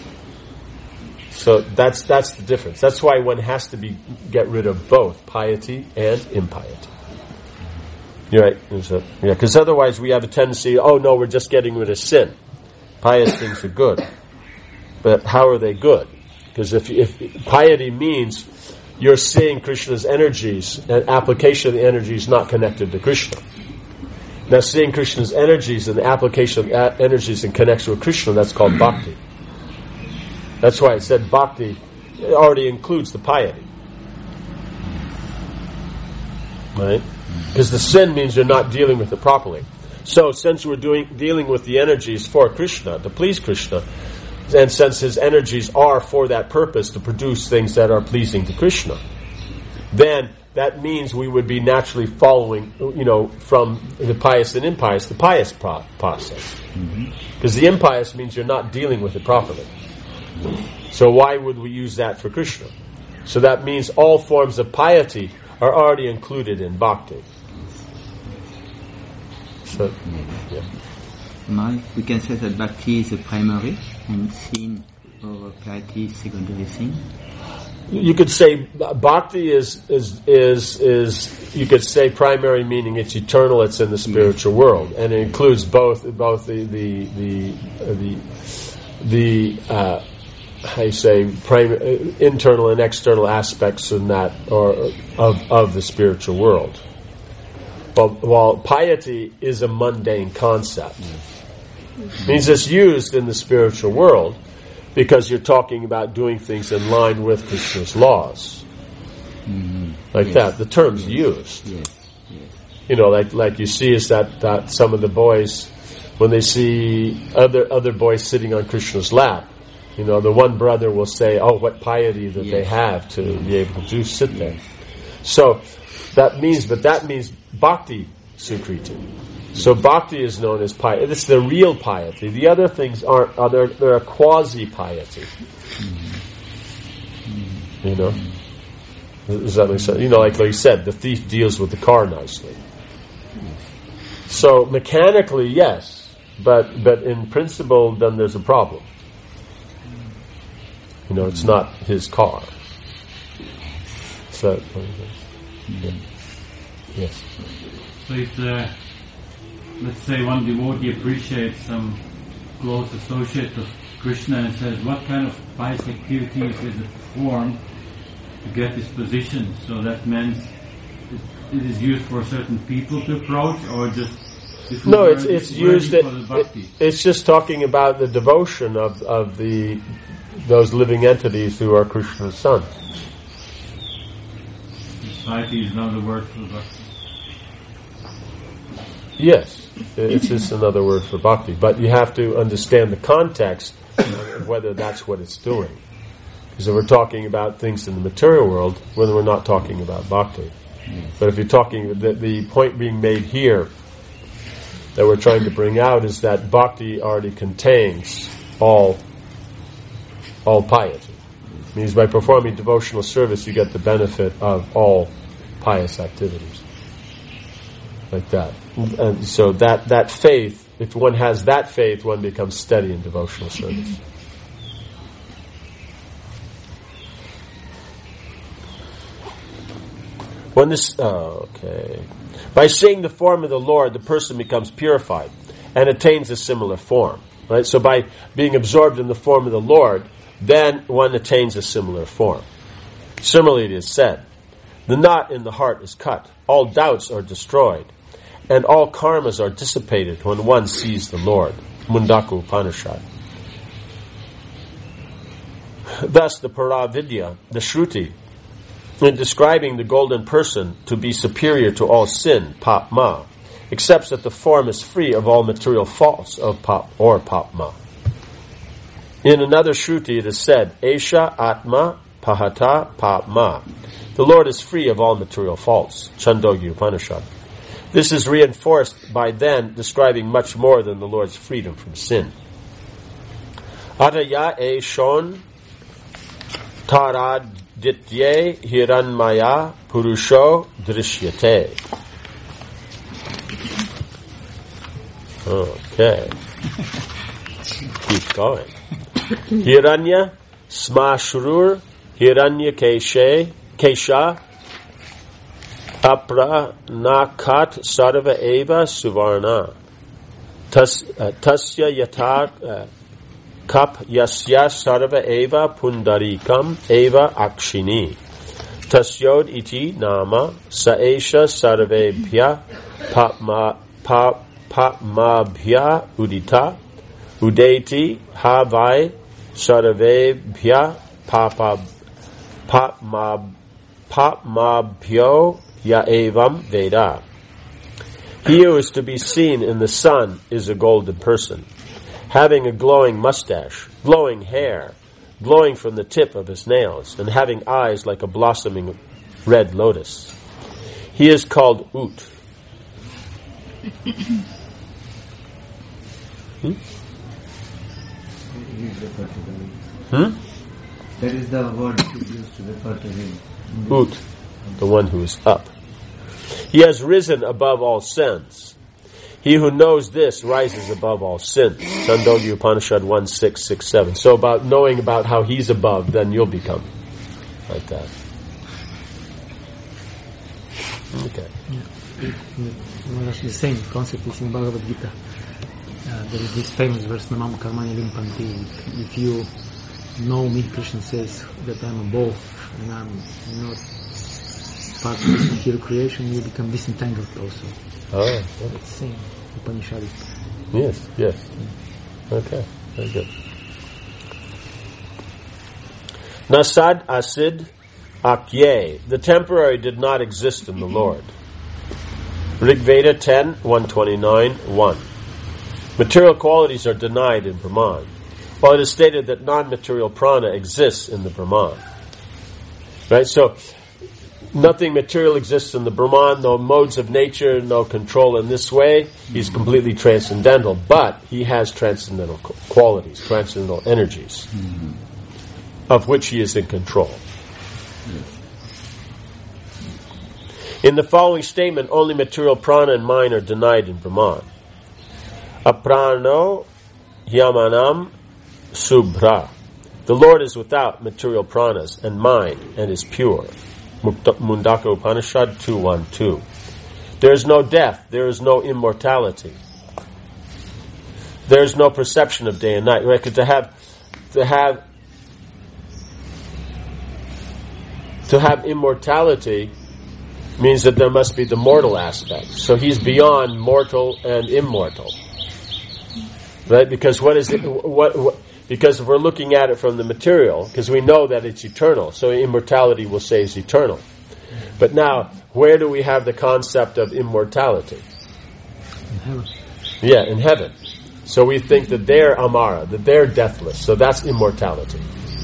So that's that's the difference. That's why one has to be get rid of both piety and impiety. You're right. So, yeah, because otherwise we have a tendency, oh no, we're just getting rid of sin. Pious things are good. But how are they good? Because if, if piety means you're seeing Krishna's energies, and application of the energies not connected to Krishna. Now seeing Krishna's energies and the application of energies in connection with Krishna, that's called bhakti. That's why it said bhakti already includes the piety. Right? Because the sin means you're not dealing with it properly. So since we're doing dealing with the energies for Krishna, to please Krishna, and since His energies are for that purpose, to produce things that are pleasing to Krishna, then that means we would be naturally following, you know, from the pious and impious, the pious pro- process. Because mm-hmm. the impious means you're not dealing with it properly. So why would we use that for Krishna? So that means all forms of piety are already included in bhakti. So, yeah. Now we can say that bhakti is a primary and sin or piety is secondary thing. You could say bhakti is is is is you could say primary, meaning it's eternal, it's in the spiritual yes. world, and it includes both both the the the uh, the, the uh, how you say prim- internal and external aspects in that or of of the spiritual world. While, while piety is a mundane concept, it means it's used in the spiritual world because you're talking about doing things in line with Krishna's laws, mm-hmm. like yes. that. The term's yes. used. Yes. Yes. You know, like like you see is that, that some of the boys, when they see other other boys sitting on Krishna's lap, you know, the one brother will say, "Oh, what piety that yes. they have to yes. be able to do sit yes. there." So that means, but that means bhakti sukriti. So bhakti is known as piety. It's the real piety. The other things aren't. Are they're, they're a quasi piety. You know, does that make sense? You know, like like you said, the thief deals with the car nicely. So mechanically, yes, but but in principle, then there's a problem. You know, it's not his car. So, yeah. Yes. So if uh, let's say one devotee appreciates some close associate of Krishna and says, what kind of pious activities is it performed to get this position? So that means it, it is used for certain people to approach, or just no, it's it's used. It, it, it's just talking about the devotion of of the those living entities who are Krishna's sons. Society is another word for bhakti. Yes, it's just another word for bhakti. But you have to understand the context of whether that's what it's doing. Because if we're talking about things in the material world, whether we're not talking about bhakti. Yes. But if you're talking, the, the point being made here that we're trying to bring out is that bhakti already contains all all piety. It means by performing devotional service, you get the benefit of all pious activities. Like that. And so that, that faith, if one has that faith, one becomes steady in devotional service. When this, oh, okay. By seeing the form of the Lord, the person becomes purified and attains a similar form. Right? So by being absorbed in the form of the Lord, then one attains a similar form. Similarly, it is said, the knot in the heart is cut, all doubts are destroyed, and all karmas are dissipated when one sees the Lord. Mundaku Upanishad. Thus, the Paravidya, the Shruti, in describing the golden person to be superior to all sin, Papma, accepts that the form is free of all material faults of Pap or Papma. In another Shruti it is said, Esha Atma Pahata Papma. The Lord is free of all material faults. Chandogya Upanishad. This is reinforced by then describing much more than the Lord's freedom from sin. Ataya e shon taraditye hiranmaya purusho drishyate. Okay. Keep going. Hiranya smashurur hiranya keshe kesha apra nakat sarva eva suvarna Tas, uh, tasya yata uh, kap yasya sarva eva pundarikam eva akshini tasyod iti nama saesha sarvebhya papma pa, papmabhya udita udeti havai sarvebhya papa papma papmabhyo ya evam veda. He who is to be seen in the sun is a golden person, having a glowing mustache, glowing hair, glowing from the tip of his nails, and having eyes like a blossoming red lotus. He is called Ut. hmm? Hmm? That is the word used to refer to him. Ut, the one who is up. He has risen above all sins. He who knows this rises above all sins. Chandogya Upanishad one six six seven. So about knowing about how he's above, then you'll become like that. Okay. Yeah. The same concept is in Bhagavad Gita. Uh, there is this famous verse, Namam Karmani Limpanti. If you know me, Krishna says that I'm above and I'm not part of this material creation, you become disentangled also. Oh, yeah. It's the same Upanishadic. Yes, yes. Okay, very good. Nasad Asid Akye. The temporary did not exist in the Lord. Rig Veda ten, one twenty-nine, one. Material qualities are denied in Brahman, while it is stated that non-material prana exists in the Brahman. Right? So, nothing material exists in the Brahman, no modes of nature, no control in this way. He's completely transcendental, but he has transcendental qualities, transcendental energies, mm-hmm. of which he is in control. In the following statement, only material prana and mind are denied in Brahman. Aprano Yamanam Subhra The Lord is without material pranas and mind and is pure. Mundaka Upanishad two one two. There is no death, there is no immortality. There is no perception of day and night. Right? To have, to have, to have immortality means that there must be the mortal aspect. So he's beyond mortal and immortal, right? Because what is it? What, what? Because if we're looking at it from the material, because we know that it's eternal, so immortality we'll say is eternal. But now, where do we have the concept of immortality? In heaven. Yeah, in heaven. So we think that they're amara, that they're deathless. So that's immortality,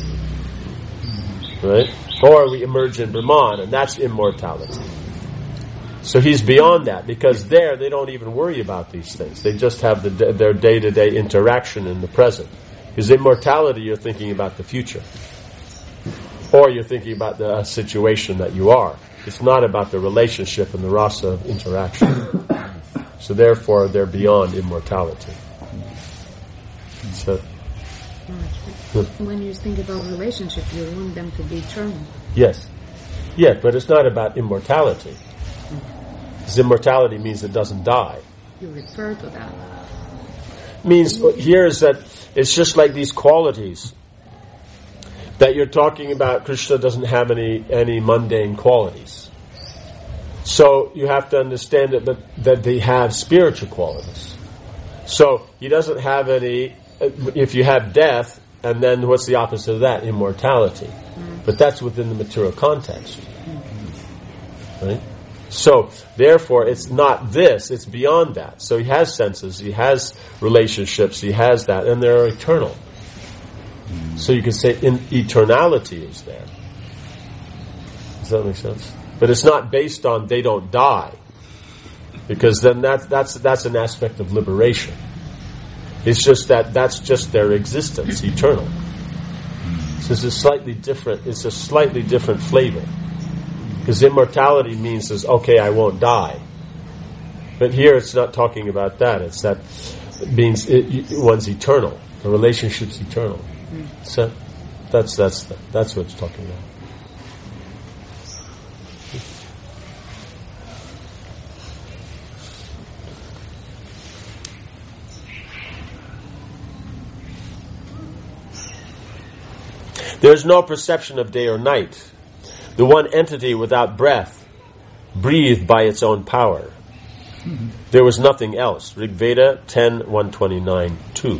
right? Or we emerge in Brahman, and that's immortality. So he's beyond that, because there they don't even worry about these things. They just have the, their day-to-day interaction in the present. Because immortality, you're thinking about the future. Or you're thinking about the situation that you are. It's not about the relationship and the rasa of interaction. So therefore, they're beyond immortality. So, when you think about relationship, you want them to be eternal. Yes. Yeah, but it's not about immortality. Because immortality means it doesn't die. You refer to that. Means here is that it's just like these qualities that you're talking about. Krishna doesn't have any any mundane qualities. So you have to understand that, that, that they have spiritual qualities. So he doesn't have any, if you have death, and then what's the opposite of that? Immortality. Mm. But that's within the material context. Mm. Right? So, therefore, it's not this, it's beyond that. So he has senses, he has relationships, he has that, and they're eternal. Mm. So you can say in, eternality is there. Does that make sense? But it's not based on they don't die. Because then that, that's, that's an aspect of liberation. It's just that that's just their existence, eternal. So it's a slightly different, it's a slightly different flavor. Because immortality means, is, okay, I won't die. But here it's not talking about that. It's that it means it, one's eternal. The relationship's eternal. Mm. So that's that's that's what it's talking about. There's no perception of day or night. The one entity without breath, breathed by its own power. Mm-hmm. There was nothing else. Rig Veda ten, one twenty-nine, two.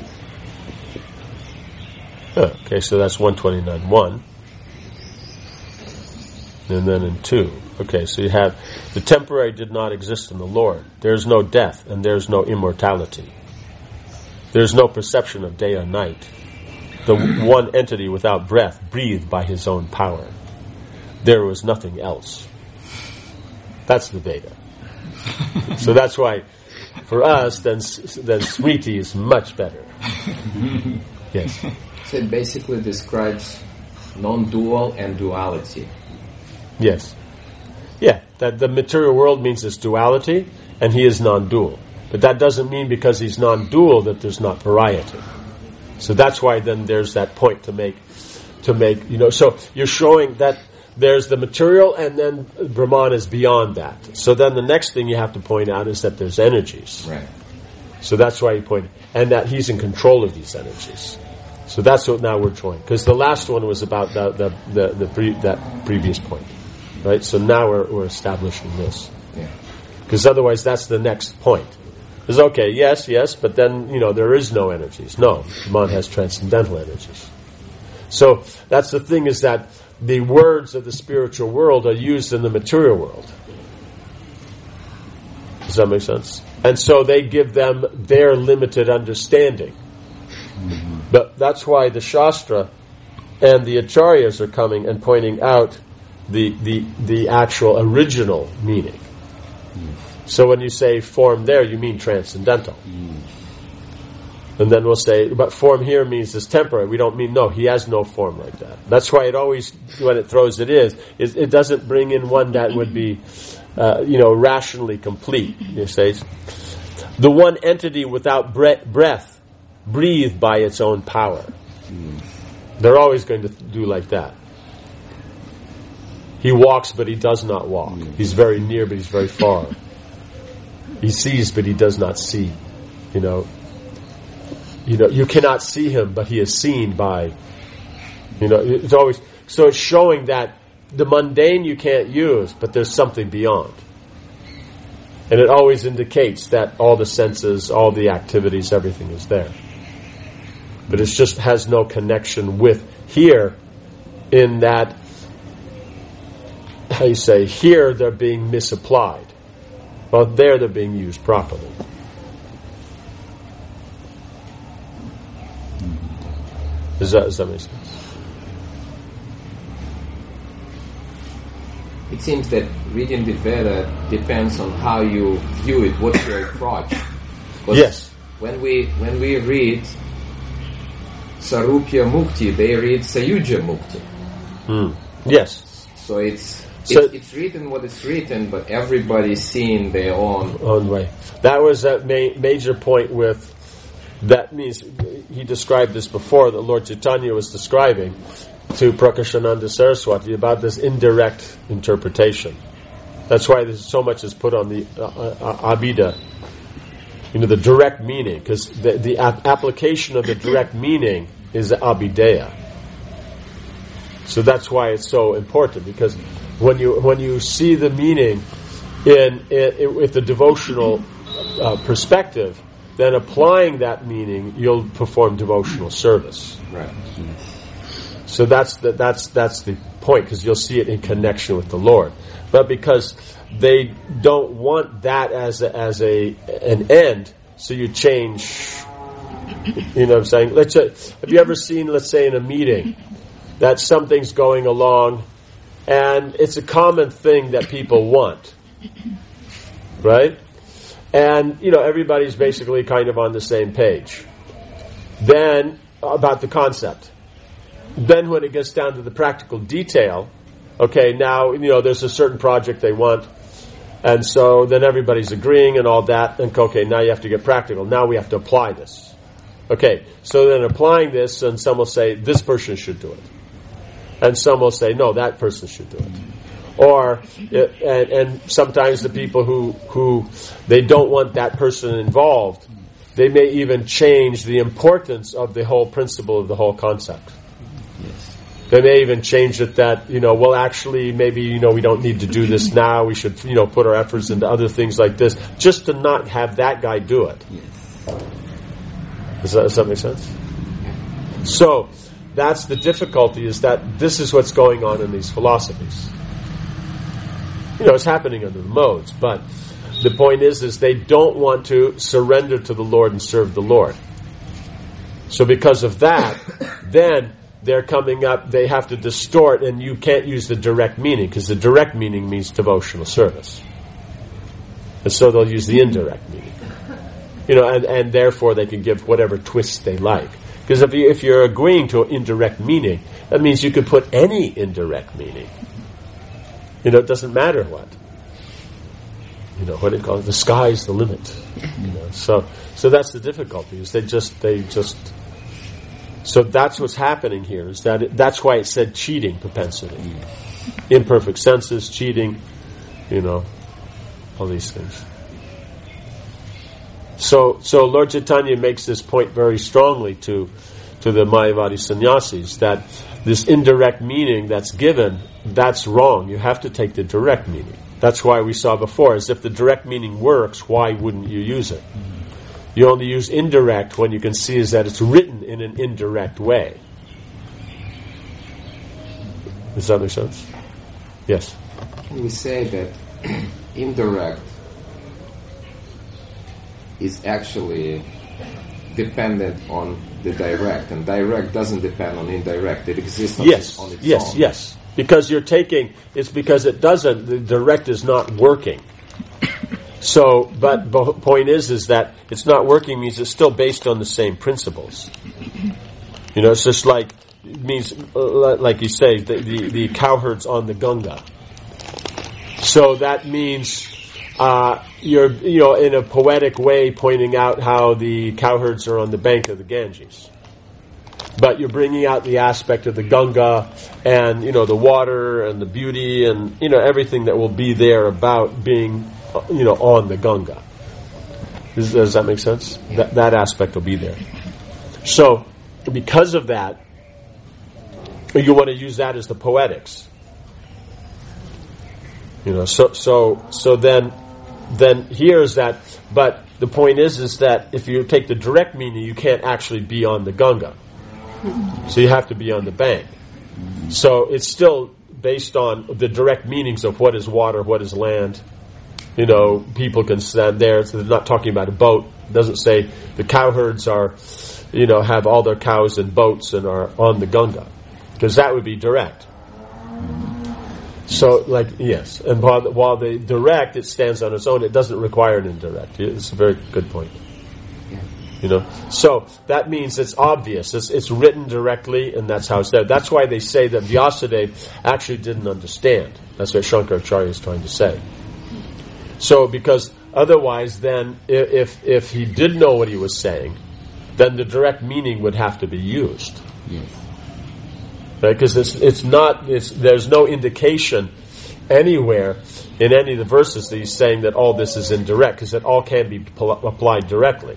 Oh, okay, so that's one twenty-nine, one. And then in two. Okay, so you have, the temporary did not exist in the Lord. There's no death and there's no immortality. There's no perception of day or night. The one entity without breath, breathed by his own power. There was nothing else. That's the Veda. So that's why, for us, then then Smriti is much better. Yes. So it basically describes non-dual and duality. Yes. Yeah, that the material world means it's duality, and he is non-dual. But that doesn't mean because he's non-dual that there's not variety. So that's why then there's that point to make, to make, you know, so you're showing that there's the material and then Brahman is beyond that. So then the next thing you have to point out is that there's energies. Right. So that's why you point, and that he's in control of these energies. So that's what now we're showing. Because the last one was about the, the, the, the pre, that previous point. Right? So now we're, we're establishing this. Because yeah. Otherwise that's the next point. It's okay, yes, yes, but then, you know, there is no energies. No, Brahman has transcendental energies. So that's the thing, is that the words of the spiritual world are used in the material world. Does that make sense? And so they give them their limited understanding. Mm-hmm. But that's why the Shastra and the Acharyas are coming and pointing out the the, the actual original meaning. Mm. So when you say form there, you mean transcendental. Mm. And then we'll say, but form here means it's temporary. We don't mean, no, he has no form like that. That's why it always, when it throws it is, it, it doesn't bring in one that would be, uh, you know, rationally complete. You say, the one entity without bre- breath, breathed by its own power. Mm. They're always going to do like that. He walks, but he does not walk. He's very near, but he's very far. He sees, but he does not see. You know, you know, you cannot see him, but he is seen by. You know, it's always so. It's showing that the mundane you can't use, but there's something beyond. And it always indicates that all the senses, all the activities, everything is there. But it just has no connection with here, in that, how you say, here they're being misapplied. Well, there they're being used properly. Does that, does that make sense? It seems that reading the Veda depends on how you view it, what's your approach. Yes. When we when we read Sarupya Mukti, they read Sayuja Mukti. Mm. Yes. So it's So it's, it's written what it's written, but everybody's seeing their own own way. That was a ma- major point with. That means he described this before. That Lord Chaitanya was describing to Prakashananda Saraswati about this indirect interpretation. That's why there's so much is put on the uh, uh, Abhida, you know, the direct meaning, because the, the ap- application of the direct meaning is the Abhideya. So that's why it's so important, because when you when you see the meaning in, in, in with the devotional uh, perspective, then applying that meaning, you'll perform devotional service. right. So that's the, that's that's the point, because you'll see it in connection with the Lord. But because they don't want that as a, as a an end, so you change. You know what I'm saying? Let's say, have you ever seen, let's say, in a meeting, that something's going along, and it's a common thing that people want, right? And you know everybody's basically kind of on the same page. Then about the concept. Then when it gets down to the practical detail, okay, now, you know, there's a certain project they want, and so then everybody's agreeing and all that, and okay, now you have to get practical. Now we have to apply this. Okay, so then applying this, and some will say, this person should do it. And some will say, no, that person should do it. Or, and, and sometimes the people who, who, they don't want that person involved, they may even change the importance of the whole principle of the whole concept. They may even change it that, you know, well, actually, maybe, you know, we don't need to do this now. We should, you know, put our efforts into other things like this, just to not have that guy do it. Does that, does that make sense? So, that's the difficulty, is that this is what's going on in these philosophies. You know, it's happening under the modes, but the point is, is they don't want to surrender to the Lord and serve the Lord. So because of that, then they're coming up, they have to distort, and you can't use the direct meaning, because the direct meaning means devotional service. And so they'll use the indirect meaning. You know, and, and therefore they can give whatever twist they like. Because if, you, if you're agreeing to an indirect meaning, that means you could put any indirect meaning. You know, it doesn't matter what. You know, what do you call it? The sky's the limit. You know, so so that's the difficulty, is they just, they just... So that's what's happening here, is that it, that's why it said cheating propensity. Imperfect senses, cheating, you know, all these things. So so Lord Chaitanya makes this point very strongly to to the Mayavadi sannyasis, that this indirect meaning that's given, that's wrong. You have to take the direct meaning. That's why we saw before, as if the direct meaning works, why wouldn't you use it? You only use indirect when you can see is that it's written in an indirect way. Does that make sense? Yes. Can we say that indirect is actually dependent on the direct, and direct doesn't depend on indirect? It exists on, yes. its, on its yes, own. Yes, because you're taking, it's because it doesn't, the direct is not working. So, but the point is, is that it's not working means it's still based on the same principles. You know, it's just like, it means, uh, like you say, the, the, the cowherds on the Ganga. So that means, uh, you're, you know, in a poetic way pointing out how the cowherds are on the bank of the Ganges. but you're bringing out the aspect of the Ganga and, you know, the water and the beauty and, you know, everything that will be there about being, you know, on the Ganga. Does, does that make sense? That, that aspect will be there. So, because of that, you want to use that as the poetics. You know, so so so then then here's that. But the point is, is that if you take the direct meaning, you can't actually be on the Ganga. So you have to be on the bank. So it's still based on the direct meanings of what is water, what is land. You know, people can stand there. So they're not talking about a boat. It doesn't say the cowherds are, you know, have all their cows in boats and are on the Ganga, because that would be direct. So, like, yes, and while, while the direct, it stands on its own, it doesn't require an indirect. It's a very good point. You know, so that means it's obvious. It's, it's written directly, and that's how it's there. That's why they say that Vyasadeva actually didn't understand. That's what Shankaracharya is trying to say. So, because otherwise, then, if if he did know what he was saying, then the direct meaning would have to be used. Yes. Right? Because it's, it's not. It's, there's no indication anywhere in any of the verses that he's saying that all this is indirect, because it all can be pl- applied directly.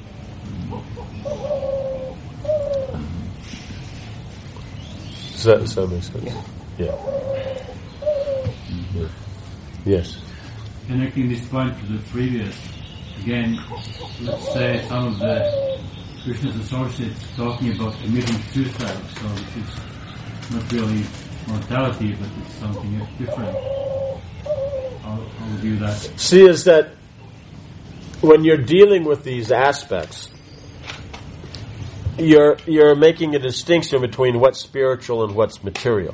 Does that, does that make sense? Yeah. Yeah. Yeah. Yes. Connecting this point to the previous, again, let's say some of the Krishna's associates talking about committing suicide, so this is not really mortality, but it's something different. How, how would you do that? See, is that when you're dealing with these aspects, you're you're making a distinction between what's spiritual and what's material.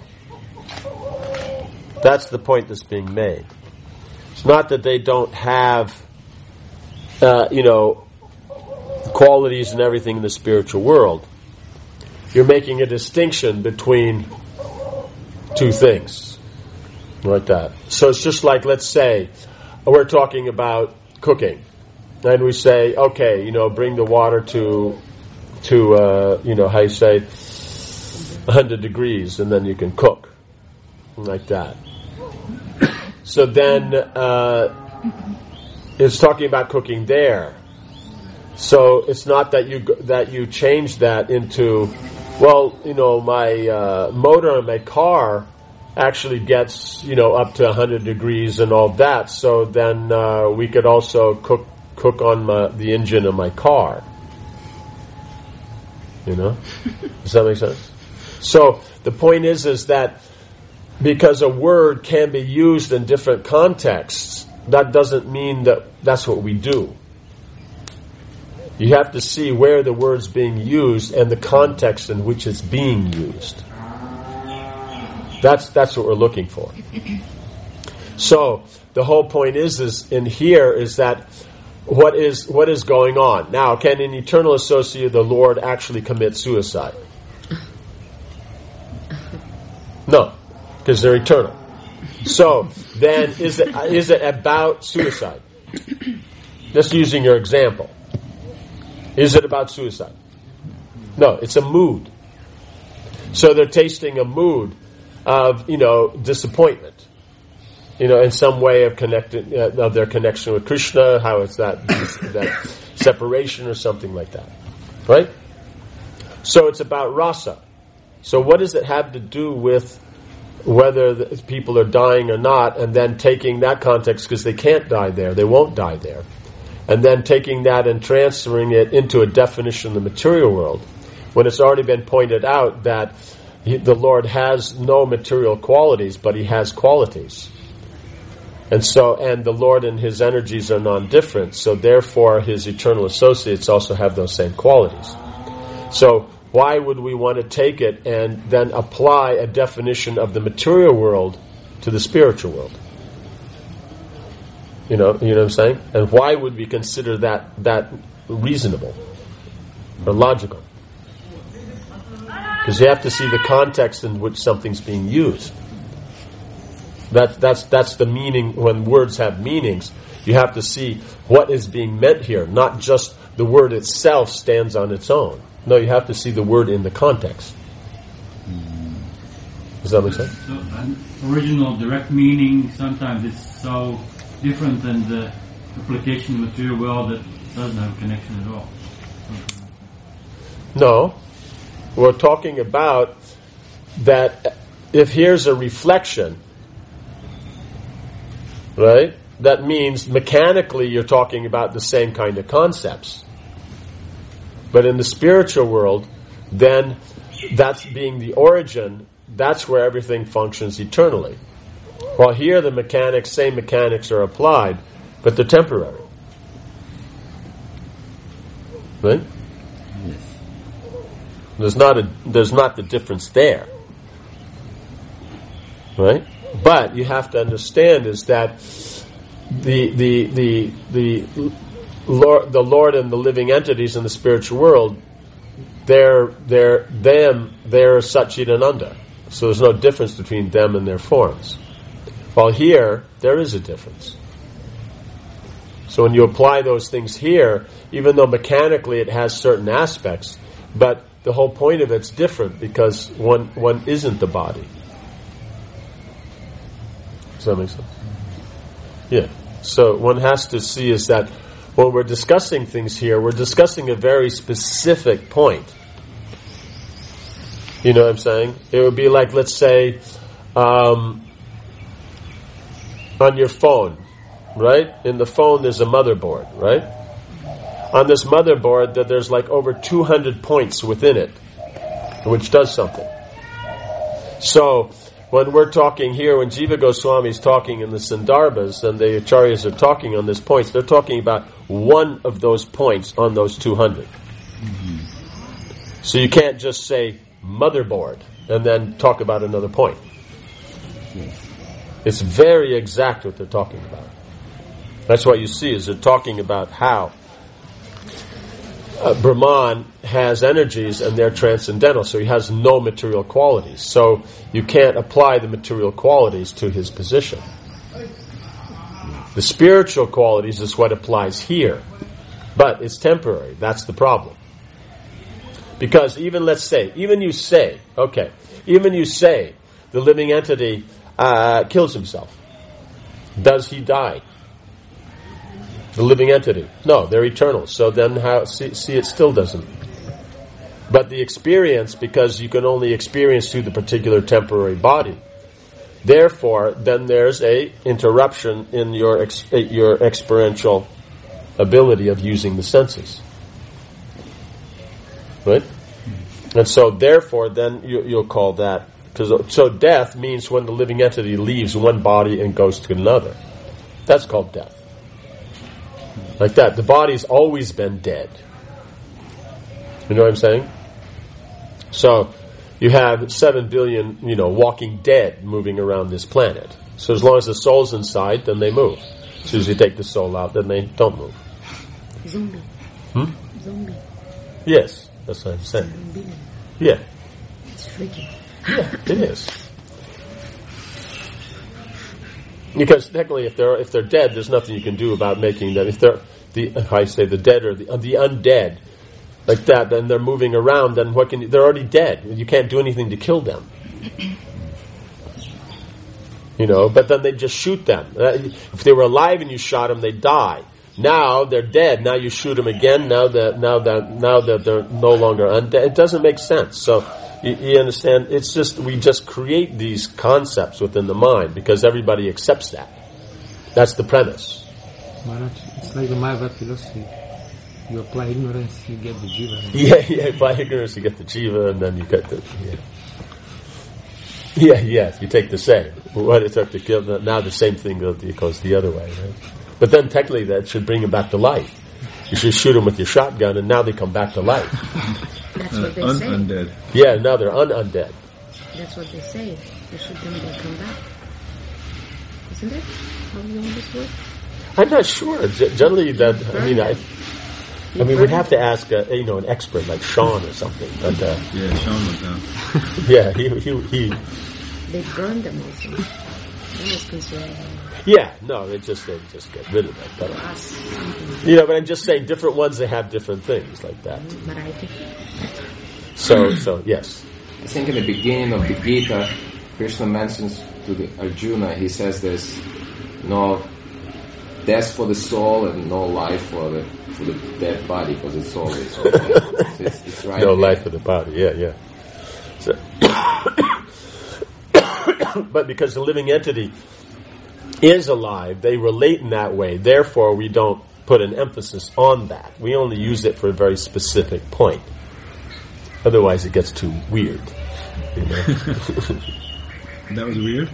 That's the point that's being made. It's not that they don't have, uh, you know, qualities and everything in the spiritual world. You're making a distinction between two things, like that. So it's just like, let's say, we're talking about cooking, and we say, okay, you know, bring the water to, to uh, you know, how you say, one hundred degrees, and then you can cook, like that. So then, uh, it's talking about cooking there. So it's not that you that you change that into, well, you know, my uh, motor on my car actually gets, you know, up to one hundred degrees and all that. So then uh, we could also cook cook on my, the engine of my car. You know, does that make sense? So the point is, is that because a word can be used in different contexts, that doesn't mean that that's what we do. You have to see where the word's being used and the context in which it's being used. That's that's what we're looking for. So the whole point is, is in here is that what is what is going on now? Can an eternal associate of the Lord actually commit suicide? No, because they're eternal. So then, is it is it about suicide? Just using your example. Is it about suicide? No, it's a mood. So they're tasting a mood of, you know, disappointment. You know, in some way of connected uh, of their connection with Krishna, how it's that that separation or something like that, right? So it's about rasa. So what does it have to do with whether the people are dying or not, and then taking that context, because they can't die there, they won't die there, and then taking that and transferring it into a definition of the material world, when it's already been pointed out that he, the Lord has no material qualities, but He has qualities. And so, and the Lord and His energies are non-different, so therefore His eternal associates also have those same qualities. So, why would we want to take it and then apply a definition of the material world to the spiritual world? You know, you know what I'm saying? And why would we consider that that reasonable or logical? Because you have to see the context in which something's being used. That, that's that's the meaning. When words have meanings, you have to see what is being meant here, not just the word itself stands on its own. No, you have to see the word in the context. Does that make sense? So an original direct meaning sometimes it's so different than the application of the material world that doesn't have a connection at all. No. We're talking about that if here's a reflection, right, that means mechanically you're talking about the same kind of concepts. But in the spiritual world, then that's being the origin, that's where everything functions eternally. While here the mechanics, same mechanics are applied, but they're temporary. Right? Yes. There's not a there's not the difference there. Right? But you have to understand is that the the the the Lord the Lord and the living entities in the spiritual world, they're they're them they're Satchidananda. So there's no difference between them and their forms. While here, there is a difference. So when you apply those things here, even though mechanically it has certain aspects, but the whole point of it's different because one one isn't the body. Does that make sense? Yeah. So one has to see is that when we're discussing things here, we're discussing a very specific point. You know what I'm saying? It would be like, let's say, um, on your phone, right? In the phone there's a motherboard, right? On this motherboard, that there's like over two hundred points within it, which does something. So, when we're talking here, when Jiva Goswami is talking in the Sandarbhas, and the Acharyas are talking on these points, they're talking about one of those points on those two hundred. Mm-hmm. So you can't just say motherboard and then talk about another point. Yes. It's very exact what they're talking about. That's what you see is they're talking about how uh, Brahman has energies and they're transcendental, so he has no material qualities. So you can't apply the material qualities to his position. The spiritual qualities is what applies here, but it's temporary. That's the problem. Because even, let's say, even you say, okay, even you say the living entity uh, kills himself. Does he die? The living entity. No, they're eternal. So then how, see, see it still doesn't. But the experience, because you can only experience through the particular temporary body, therefore, then there's a interruption in your ex, your experiential ability of using the senses. Right? And so, therefore, then you, you'll call that, because so death means when the living entity leaves one body and goes to another. That's called death. Like that. The body's always been dead. You know what I'm saying? So, you have seven billion, you know, walking dead moving around this planet. So as long as the soul's inside, then they move. As soon as you take the soul out, then they don't move. Zombie. Hmm? Zombie. Yes. That's what I'm saying. Yeah. It's freaky. Yeah, it is. Because technically, if they're if they're dead, there's nothing you can do about making them. If they're the how I say the dead or the the undead, like that, then they're moving around. Then what can you, they're already dead? You can't do anything to kill them. You know, but then they just shoot them. If they were alive and you shot them, they'd die. Now they're dead. Now you shoot them again. Now that now that now that they're no longer undead, it doesn't make sense. So you, you understand? It's just we just create these concepts within the mind because everybody accepts that. That's the premise. Maharaj, it's like the Mayavad philosophy. You apply ignorance, you get the jiva. Yeah, yeah. Apply ignorance, you get the jiva, and then you get the yeah. Yeah, yes. You take the same. What it took to kill. Now the same thing goes the other way, right? But then technically that should bring them back to life. You should shoot them with your shotgun and now they come back to life. That's what they uh, un- say. Undead. Yeah, now they're un-undead. That's what they say. You shoot them, they come back. Isn't it? How do you know this word? I'm not sure. G- generally, that I mean, I, I mean, we'd have to ask, a, you know, an expert like Sean or something. But uh, Yeah, Sean was down. yeah, he, he, he. They burn them also. That was concerning. Yeah, no, they just they just get rid of it. But Us. you know, but I'm just saying, different ones they have different things like that. Variety. So, so yes. I think in the beginning of the Gita, Krishna mentions to the Arjuna, he says there's no death for the soul and no life for the for the dead body, because it's always so it's, it's right no there. life for the body. Yeah, yeah. So, but because the living entity is alive, they relate in that way. Therefore, we don't put an emphasis on that. We only use it for a very specific point. Otherwise, it gets too weird. You know? That was weird.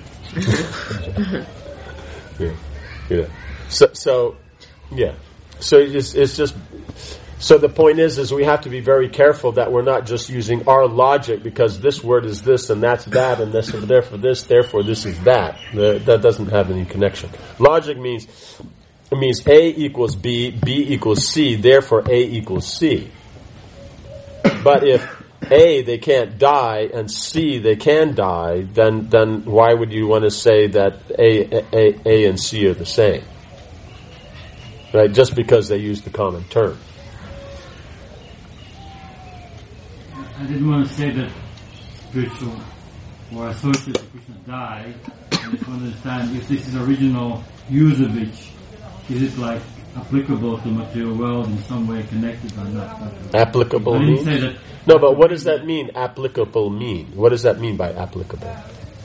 yeah, yeah. So, so, yeah. So it's, it's just. So the point is, is we have to be very careful that we're not just using our logic because this word is this and that's that and this and therefore this, therefore this is that. The, that doesn't have any connection. Logic means it means A equals B, B equals C, therefore A equals C. But if A, they can't die, and C, they can die, then then why would you want to say that A, A, A and C are the same? Right? Just because they use the common term. I didn't want to say that spiritual or associates of Krishna die. I just want to understand if this is original usage, is it like applicable to material world in some way, connected or not? Applicable I didn't means? say that. No, but what does that mean, applicable mean? What does that mean by applicable?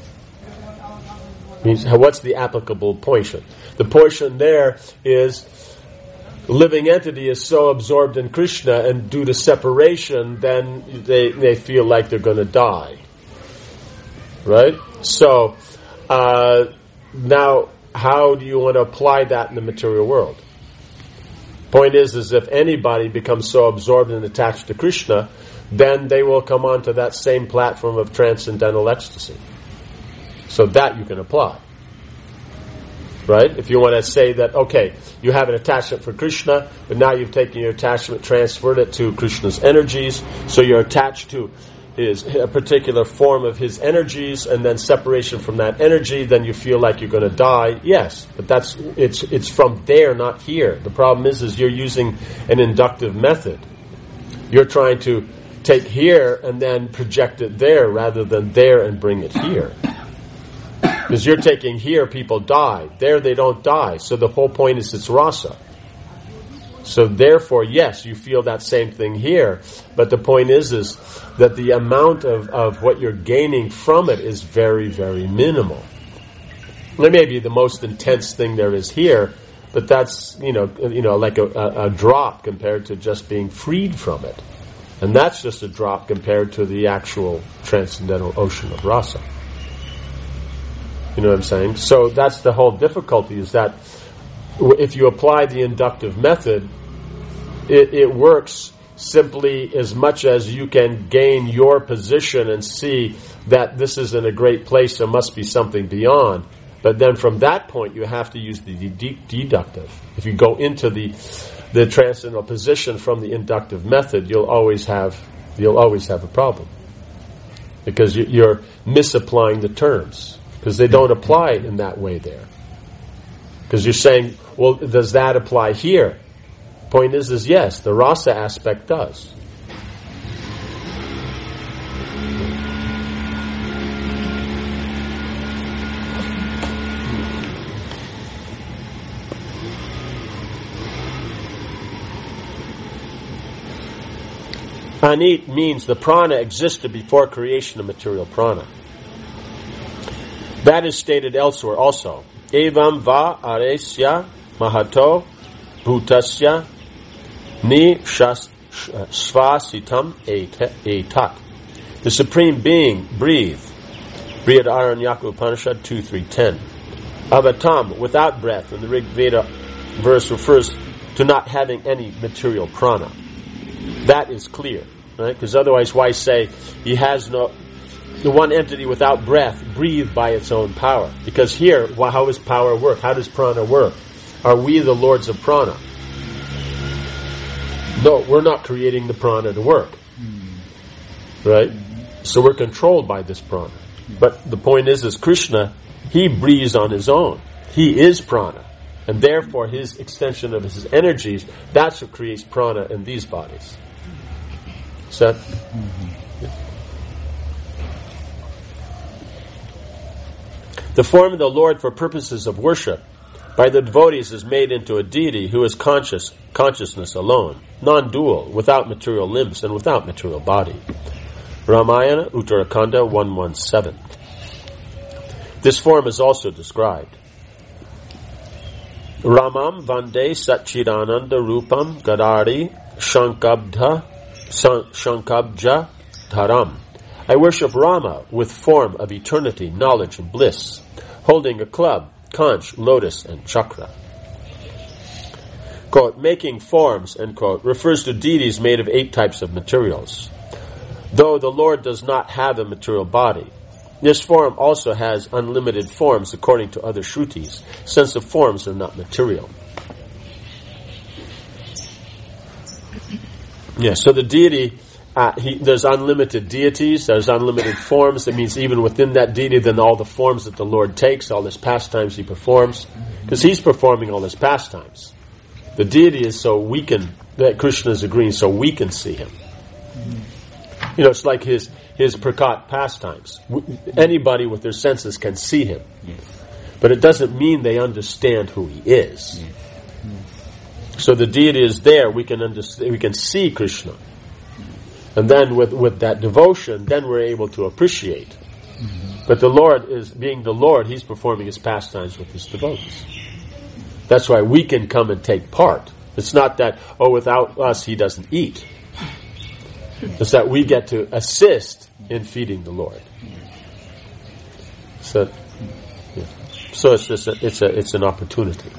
Means, what's the applicable portion? The portion there is the living entity is so absorbed in Krishna, and due to separation, then they they feel like they're going to die. Right? So, uh, now, how do you want to apply that in the material world? Point is, is if anybody becomes so absorbed and attached to Krishna, then they will come onto that same platform of transcendental ecstasy. So that you can apply. Right? If you want to say that, okay, you have an attachment for Krishna, but now you've taken your attachment, transferred it to Krishna's energies, so you're attached to his a particular form of his energies, and then separation from that energy, then you feel like you're going to die. Yes, but that's it's it's from there, not here. The problem is, is you're using an inductive method. You're trying to take here and then project it there, rather than there and bring it here. Because you're taking here, people die. There, they don't die. So the whole point is it's rasa. So therefore, yes, you feel that same thing here. But the point is, is that the amount of, of what you're gaining from it is very, very minimal. It may be the most intense thing there is here, but that's, you know, you know, like a, a, a drop compared to just being freed from it. And that's just a drop compared to the actual transcendental ocean of rasa. You know what I'm saying? So that's the whole difficulty, is that if you apply the inductive method, it, it works simply as much as you can gain your position and see that this is in a great place, there must be something beyond. But then from that point, you have to use the de- deductive. If you go into the the transcendental position from the inductive method, you'll always have you'll always have a problem, because you, you're misapplying the terms. Because they don't apply in that way there. Because you're saying, well, does that apply here? Point is, is yes, the rasa aspect does. Anit means the prana existed before creation of material prana. That is stated elsewhere also. Evam va aresya mahato bhutasya ni svasitam etat. The Supreme Being breathed. Brihad Aranyaka Upanishad two three ten. Avatam, without breath, and the Rig Veda verse refers to not having any material prana. That is clear, right? Because otherwise, why say he has no... The one entity without breath breathed by its own power. Because here, well, how does power work? How does prana work? Are we the lords of prana? No, we're not creating the prana to work. Right? So we're controlled by this prana. But the point is, is Krishna, he breathes on his own. He is prana. And therefore his extension of his energies, that's what creates prana in these bodies. Is that? Mm-hmm. Yeah. The form of the Lord for purposes of worship by the devotees is made into a deity who is conscious, consciousness alone, non-dual, without material limbs and without material body. Ramayana, Uttarakhanda one seventeen. This form is also described. Ramam Vande Satchidananda Rupam Gadari Shankabdha Shankabja Dharam. I worship Rama with form of eternity, knowledge, and bliss, holding a club, conch, lotus, and chakra. Quote, making forms, end quote, refers to deities made of eight types of materials. Though the Lord does not have a material body, this form also has unlimited forms according to other Shrutis, since the forms are not material. Yeah, so the deity, uh, he, there's unlimited deities, there's unlimited forms. That means even within that deity, then all the forms that the Lord takes, all his pastimes he performs, because he's performing all his pastimes. The deity is so we can, that Krishna is agreeing, so we can see him. You know, it's like his his prakat pastimes. Anybody with their senses can see him. Yes. But it doesn't mean they understand who he is. Yes. Yes. So the deity is there, we can understand, we can see Krishna. And then with, with that devotion, then we're able to appreciate. Mm-hmm. But the Lord is, being the Lord, he's performing his pastimes with his devotees. That's why we can come and take part. It's not that, oh, without us he doesn't eat. It's that we get to assist in feeding the Lord. So, yeah. so it's just a, it's a it's an opportunity.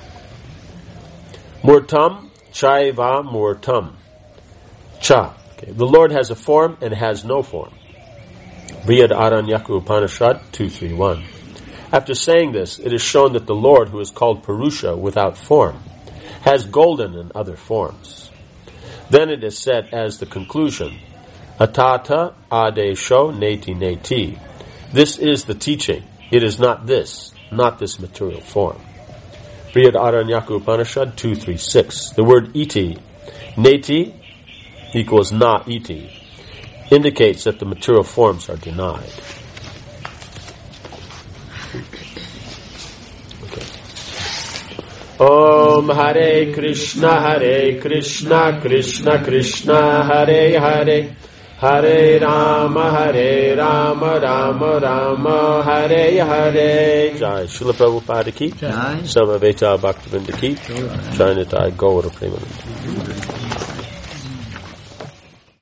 Murtam chaiva murtam cha. Okay. The Lord has a form and has no form. Brihad Aranyaka Upanishad two thirty-one. After saying this, it is shown that the Lord, who is called Purusha without form, has golden and other forms. Then it is said as the conclusion, Atata adesho neti neti. This is the teaching. It is not this, not this material form. Brihad Aranyaka Upanishad two thirty-six. The word iti, neti equals na iti, indicates that the material forms are denied. Om Hare Krishna Hare Krishna Krishna Krishna Hare Hare Hare Rama Hare Rama Rama Rama Hare Hare. Jai Srila Prabhupada ki Jai Samaveta Bhaktivinoda ki Jai Nitai Gaura Premananda.